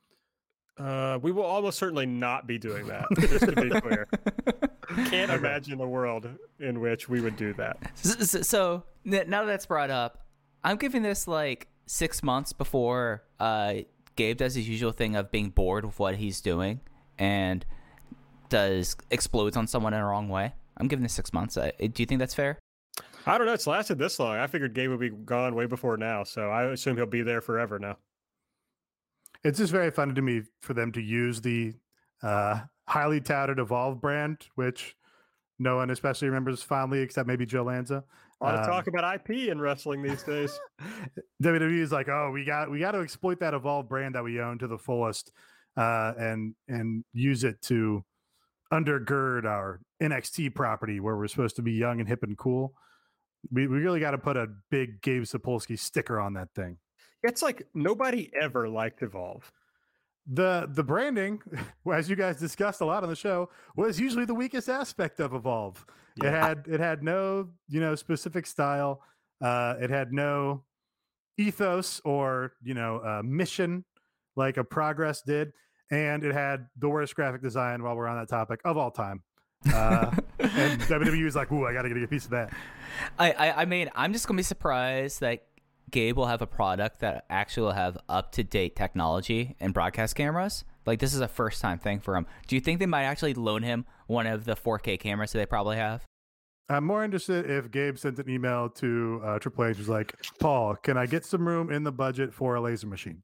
Uh, we will almost certainly not be doing that, just to be clear. Can't okay. imagine a world in which we would do that. So, so now that that's brought up, I'm giving this like six months before uh, Gabe does his usual thing of being bored with what he's doing and does explodes on someone in a wrong way. I'm giving this six months. Uh, do you think that's fair? I don't know. It's lasted this long. I figured Gabe would be gone way before now, so I assume he'll be there forever now. It's just very funny to me for them to use the uh, highly touted Evolve brand, which no one especially remembers fondly, except maybe Joe Lanza. A lot um, of talk about I P in wrestling these days. W W E is like, oh, we got we got to exploit that Evolve brand that we own to the fullest. uh, and and use it to undergird our N X T property where we're supposed to be young and hip and cool. We we really got to put a big Gabe Sapolsky sticker on that thing. It's like nobody ever liked Evolve. The the branding, as you guys discussed a lot on the show, was usually the weakest aspect of Evolve. Yeah. It had it had no, you know, specific style. Uh, it had no ethos or, you know, uh, mission like a Progress did, and it had the worst graphic design, while we're on that topic, of all time. Uh, and W W E was like, "Ooh, I got to get a piece of that." I, I I mean, I'm just gonna be surprised that Gabe will have a product that actually will have up-to-date technology and broadcast cameras. Like, this is a first-time thing for him. Do you think they might actually loan him one of the four K cameras that they probably have? I'm more interested if Gabe sent an email to uh, Triple H, was like, "Paul, can I get some room in the budget for a laser machine?"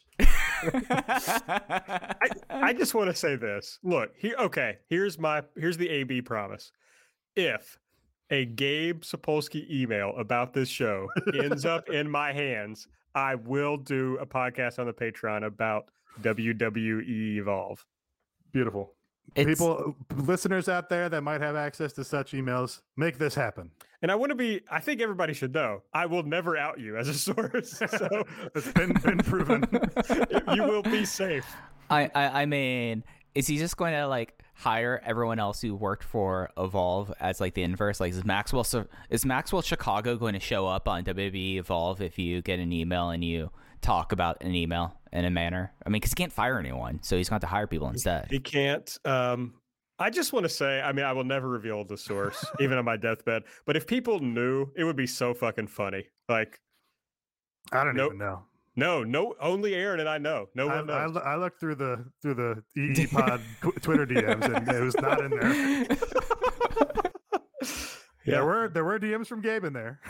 I, I just want to say this. Look, here. Okay, here's my here's the A B promise. If a Gabe Sapolsky email about this show ends up in my hands, I will do a podcast on the Patreon about W W E Evolve. Beautiful. It's, People, listeners out there that might have access to such emails, make this happen. And I want to be, I think everybody should know, I will never out you as a source. So it's been, been proven. You will be safe. I, I, I mean, is he just going to like hire everyone else who worked for Evolve as like the inverse? Like, is Maxwell, is Maxwell Chicago going to show up on W W E Evolve if you get an email and you talk about an email in a manner? I mean, because he can't fire anyone, so he's going to have to hire people instead. He can't. Um, I just want to say, I mean, I will never reveal the source, even on my deathbed. But if people knew, it would be so fucking funny. Like, I don't no, even know. No, no, only Aaron and I know. No one I, knows. I, I looked through the through the E E Pod Twitter D Ms, and it was not in there. yeah. There were there were D Ms from Gabe in there.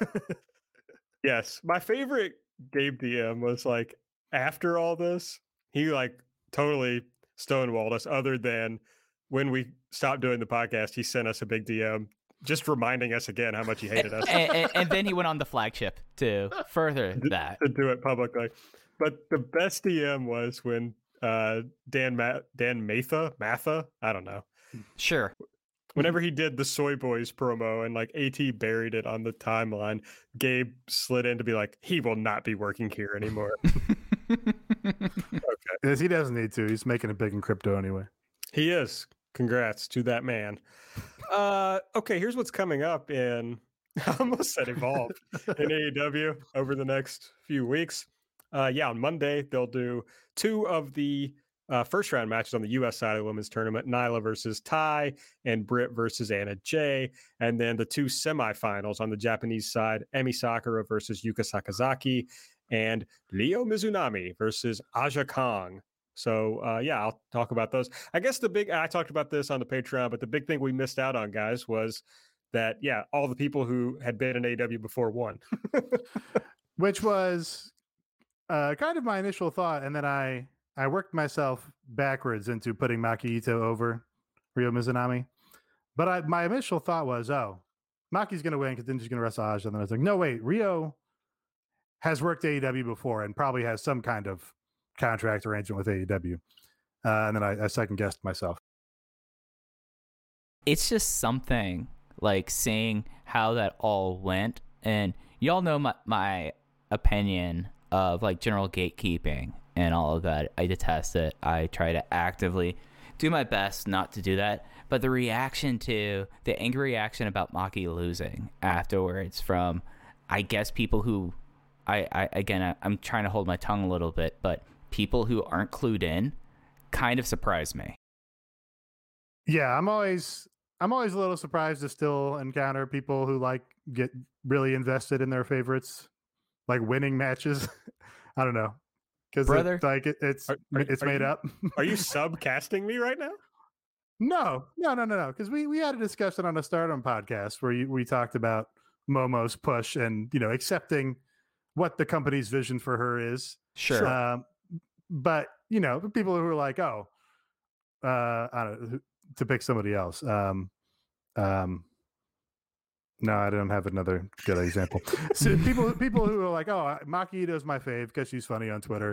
Yes, my favorite Gabe D M was like, after all this, he like totally stonewalled us. Other than when we stopped doing the podcast, he sent us a big D M just reminding us again how much he hated us. and, and, and then he went on the flagship to further that. To do it publicly. But the best D M was when uh, Dan Ma- Dan Matha, Matha, I don't know. Sure. Whenever he did the Soy Boys promo and like AT buried it on the timeline, Gabe slid in to be like, he will not be working here anymore. Okay. Because he doesn't need to. He's making it big in crypto anyway. He is. Congrats to that man. Uh, okay, here's what's coming up in, I almost said Evolve, in A E W over the next few weeks. Uh, yeah, on Monday, they'll do two of the uh, first round matches on the U S side of the women's tournament, Nyla versus Tai and Britt versus Anna Jay. And then the two semifinals on the Japanese side, Emi Sakura versus Yuka Sakazaki and Ryo Mizunami versus Aja Kong. So, uh, yeah, I'll talk about those. I guess the big, I talked about this on the Patreon, but the big thing we missed out on, guys, was that, yeah, all the people who had been in A E W before won. Which was uh, kind of my initial thought. And then I, I worked myself backwards into putting Maki Ito over Ryo Mizunami. But I, my initial thought was, oh, Maki's going to win because then she's going to wrestle Aja. And then I was like, no, wait, Ryo has worked A E W before and probably has some kind of contract arrangement with A E W. Uh, and then I, I second guessed myself. It's just something like seeing how that all went. And y'all know my, my opinion of like general gatekeeping and all of that. I detest it. I try to actively do my best not to do that. But the reaction to the angry reaction about Maki losing afterwards from, I guess, people who I, I again, I, I'm trying to hold my tongue a little bit, but people who aren't clued in kind of surprised me. Yeah, I'm always I'm always a little surprised to still encounter people who like get really invested in their favorites, like winning matches. I don't know, because brother, it, like it, it's are, are, it's are made you, up. Are you subcasting me right now? No, no, no, no, no. Because we we had a discussion on a Stardom podcast where you, we talked about Momo's push and you know accepting what the company's vision for her is. Sure. Um, but you know, people who are like, oh, uh, I don't know, to pick somebody else. Um, um, no, I don't have another good example. So people, people who are like, oh, Maki Ito's my fave because she's funny on Twitter.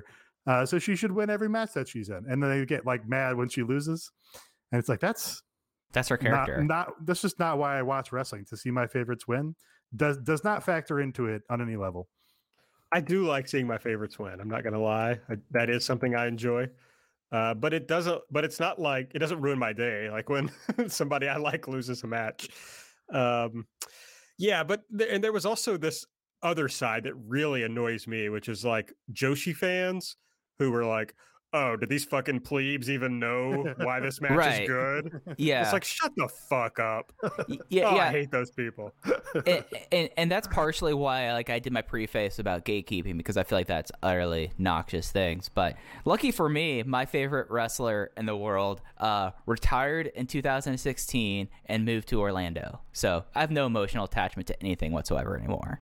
Uh, so she should win every match that she's in. And then they get like mad when she loses. And it's like, that's That's her character. Not, not that's just not why I watch wrestling, to see my favorites win. Does does not factor into it on any level. I do like seeing my favorites win. I'm not going to lie. I, that is something I enjoy. Uh, but it doesn't, but it's not like, it doesn't ruin my day. Like when somebody I like loses a match. Um, yeah, but, th- and there was also this other side that really annoys me, which is like Joshi fans who were like, oh, do these fucking plebes even know why this match Right. is good? Yeah. It's like, shut the fuck up. Y- yeah, oh, yeah. I hate those people. and, and and that's partially why like I did my preface about gatekeeping, because I feel like that's utterly noxious things. But lucky for me, my favorite wrestler in the world uh, retired in two thousand sixteen and moved to Orlando. So I have no emotional attachment to anything whatsoever anymore.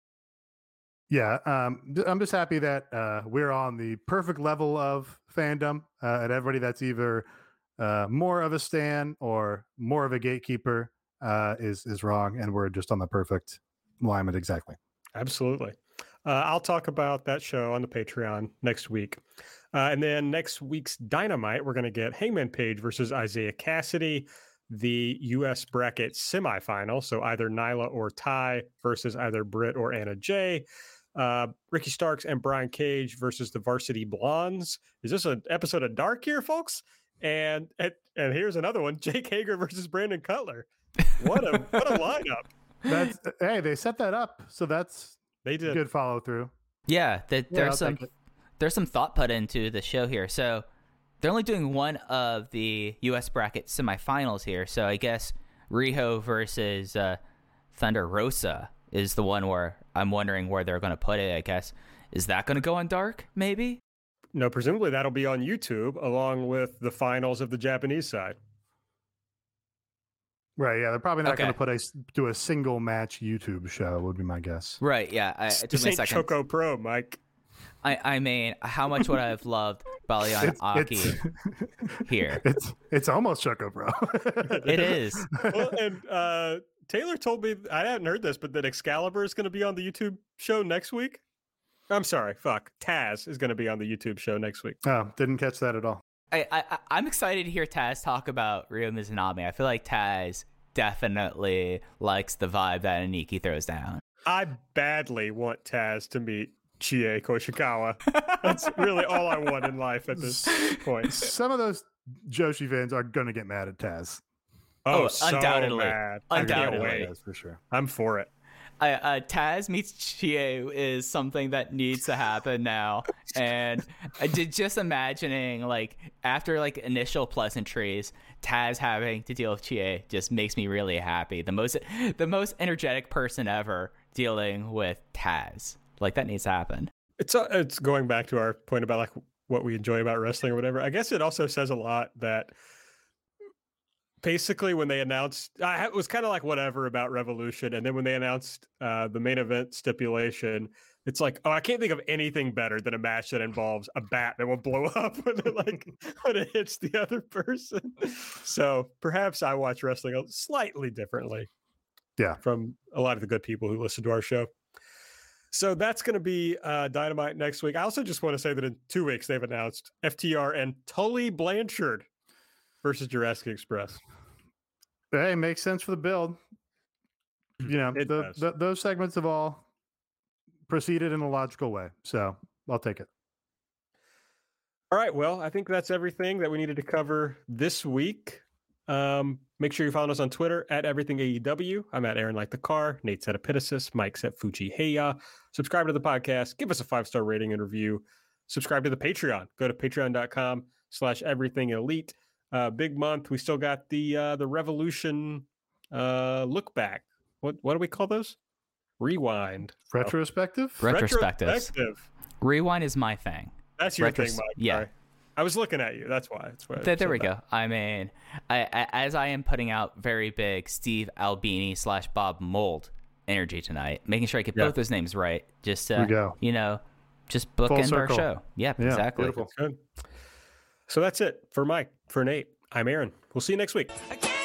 Yeah, um, th- I'm just happy that uh, we're on the perfect level of fandom, uh, and everybody that's either uh, more of a stan or more of a gatekeeper uh, is is wrong, and we're just on the perfect alignment exactly. Absolutely. Uh, I'll talk about that show on the Patreon next week. Uh, and then next week's Dynamite, we're going to get Hangman Page versus Isaiah Cassidy, the U S bracket semifinal. So either Nyla or Ty versus either Britt or Anna Jay. Uh, Ricky Starks and Brian Cage versus the Varsity Blondes. Is this an episode of Dark here, folks? And and, and here's another one: Jake Hager versus Brandon Cutler. What a what a lineup! That's hey, they set that up, so that's They did. good follow through. Yeah, that Yeah, I'll there's some take it. there's some thought put into the show here. So they're only doing one of the U S bracket semifinals here. So I guess Riho versus uh, Thunder Rosa is the one where I'm wondering where they're going to put it. I guess is that going to go on Dark? Maybe. No, presumably that'll be on YouTube along with the finals of the Japanese side. Right? Yeah, they're probably not Okay. going to put a s- do a single match YouTube show. Would be my guess. Right. Yeah. I, it took This me a ain't second. Choco Pro, Mike. I, I mean, how much would I have loved Balian It's, Aki it's, here? it's it's almost Choco Bro. It is. Well, and uh, Taylor told me, I hadn't heard this, but that Excalibur is going to be on the YouTube show next week. I'm sorry, fuck. Taz is going to be on the YouTube show next week. Oh, didn't catch that at all. I, I I'm excited to hear Taz talk about Ryo Mizunami. I feel like Taz definitely likes the vibe that Aniki throws down. I badly want Taz to meet Chie Koshikawa. That's really all I want in life at this point. Some of those Joshi fans are going to get mad at Taz. Oh, Oh, so undoubtedly. mad. I can't Undoubtedly. wait. That's for sure. I'm for it. I, uh, Taz meets Chie is something that needs to happen now, and I did just imagining like after like initial pleasantries, Taz having to deal with Chie just makes me really happy. The most the most energetic person ever dealing with Taz. Like that needs to happen. It's uh, it's going back to our point about like what we enjoy about wrestling or whatever. I guess it also says a lot that basically when they announced, I it was kind of like whatever about Revolution, and then when they announced uh, the main event stipulation, it's like, oh, I can't think of anything better than a match that involves a bat that will blow up when it like when it hits the other person. So perhaps I watch wrestling slightly differently. Yeah. From a lot of the good people who listen to our show. So that's going to be uh, Dynamite next week. I also just want to say that in two weeks they've announced F T R and Tully Blanchard versus Jurassic Express. Hey, makes sense for the build. You know, It the, does. the, those segments have all proceeded in a logical way. So I'll take it. All right. Well, I think that's everything that we needed to cover this week. Um, make sure you follow us on Twitter at Everything A E W. I'm at Aaron Like the Car. Nate's at Epitasis. Mike's at Fuji Heya. Subscribe to the podcast. Give us a five-star rating and review. Subscribe to the Patreon. Go to patreon.com slash everything elite. Uh, big month. We still got the uh, the Revolution uh, look back. What what do we call those? Rewind. Retrospective? Retrospectives. Retrospective. Rewind is my thing. That's your Retros- thing, Mike. yeah. Sorry. I was looking at you. That's why. That's why. I There, there said we that. go. I mean, I, I, as I am putting out very big Steve Albini slash Bob Mold energy tonight, making sure I get Yeah. both those names right, just There we to, go. you know, just bookend our circle. show. Yep, Yeah, exactly. beautiful. Good. So that's it for Mike. For Nate, I'm Aaron. We'll see you next week. I can't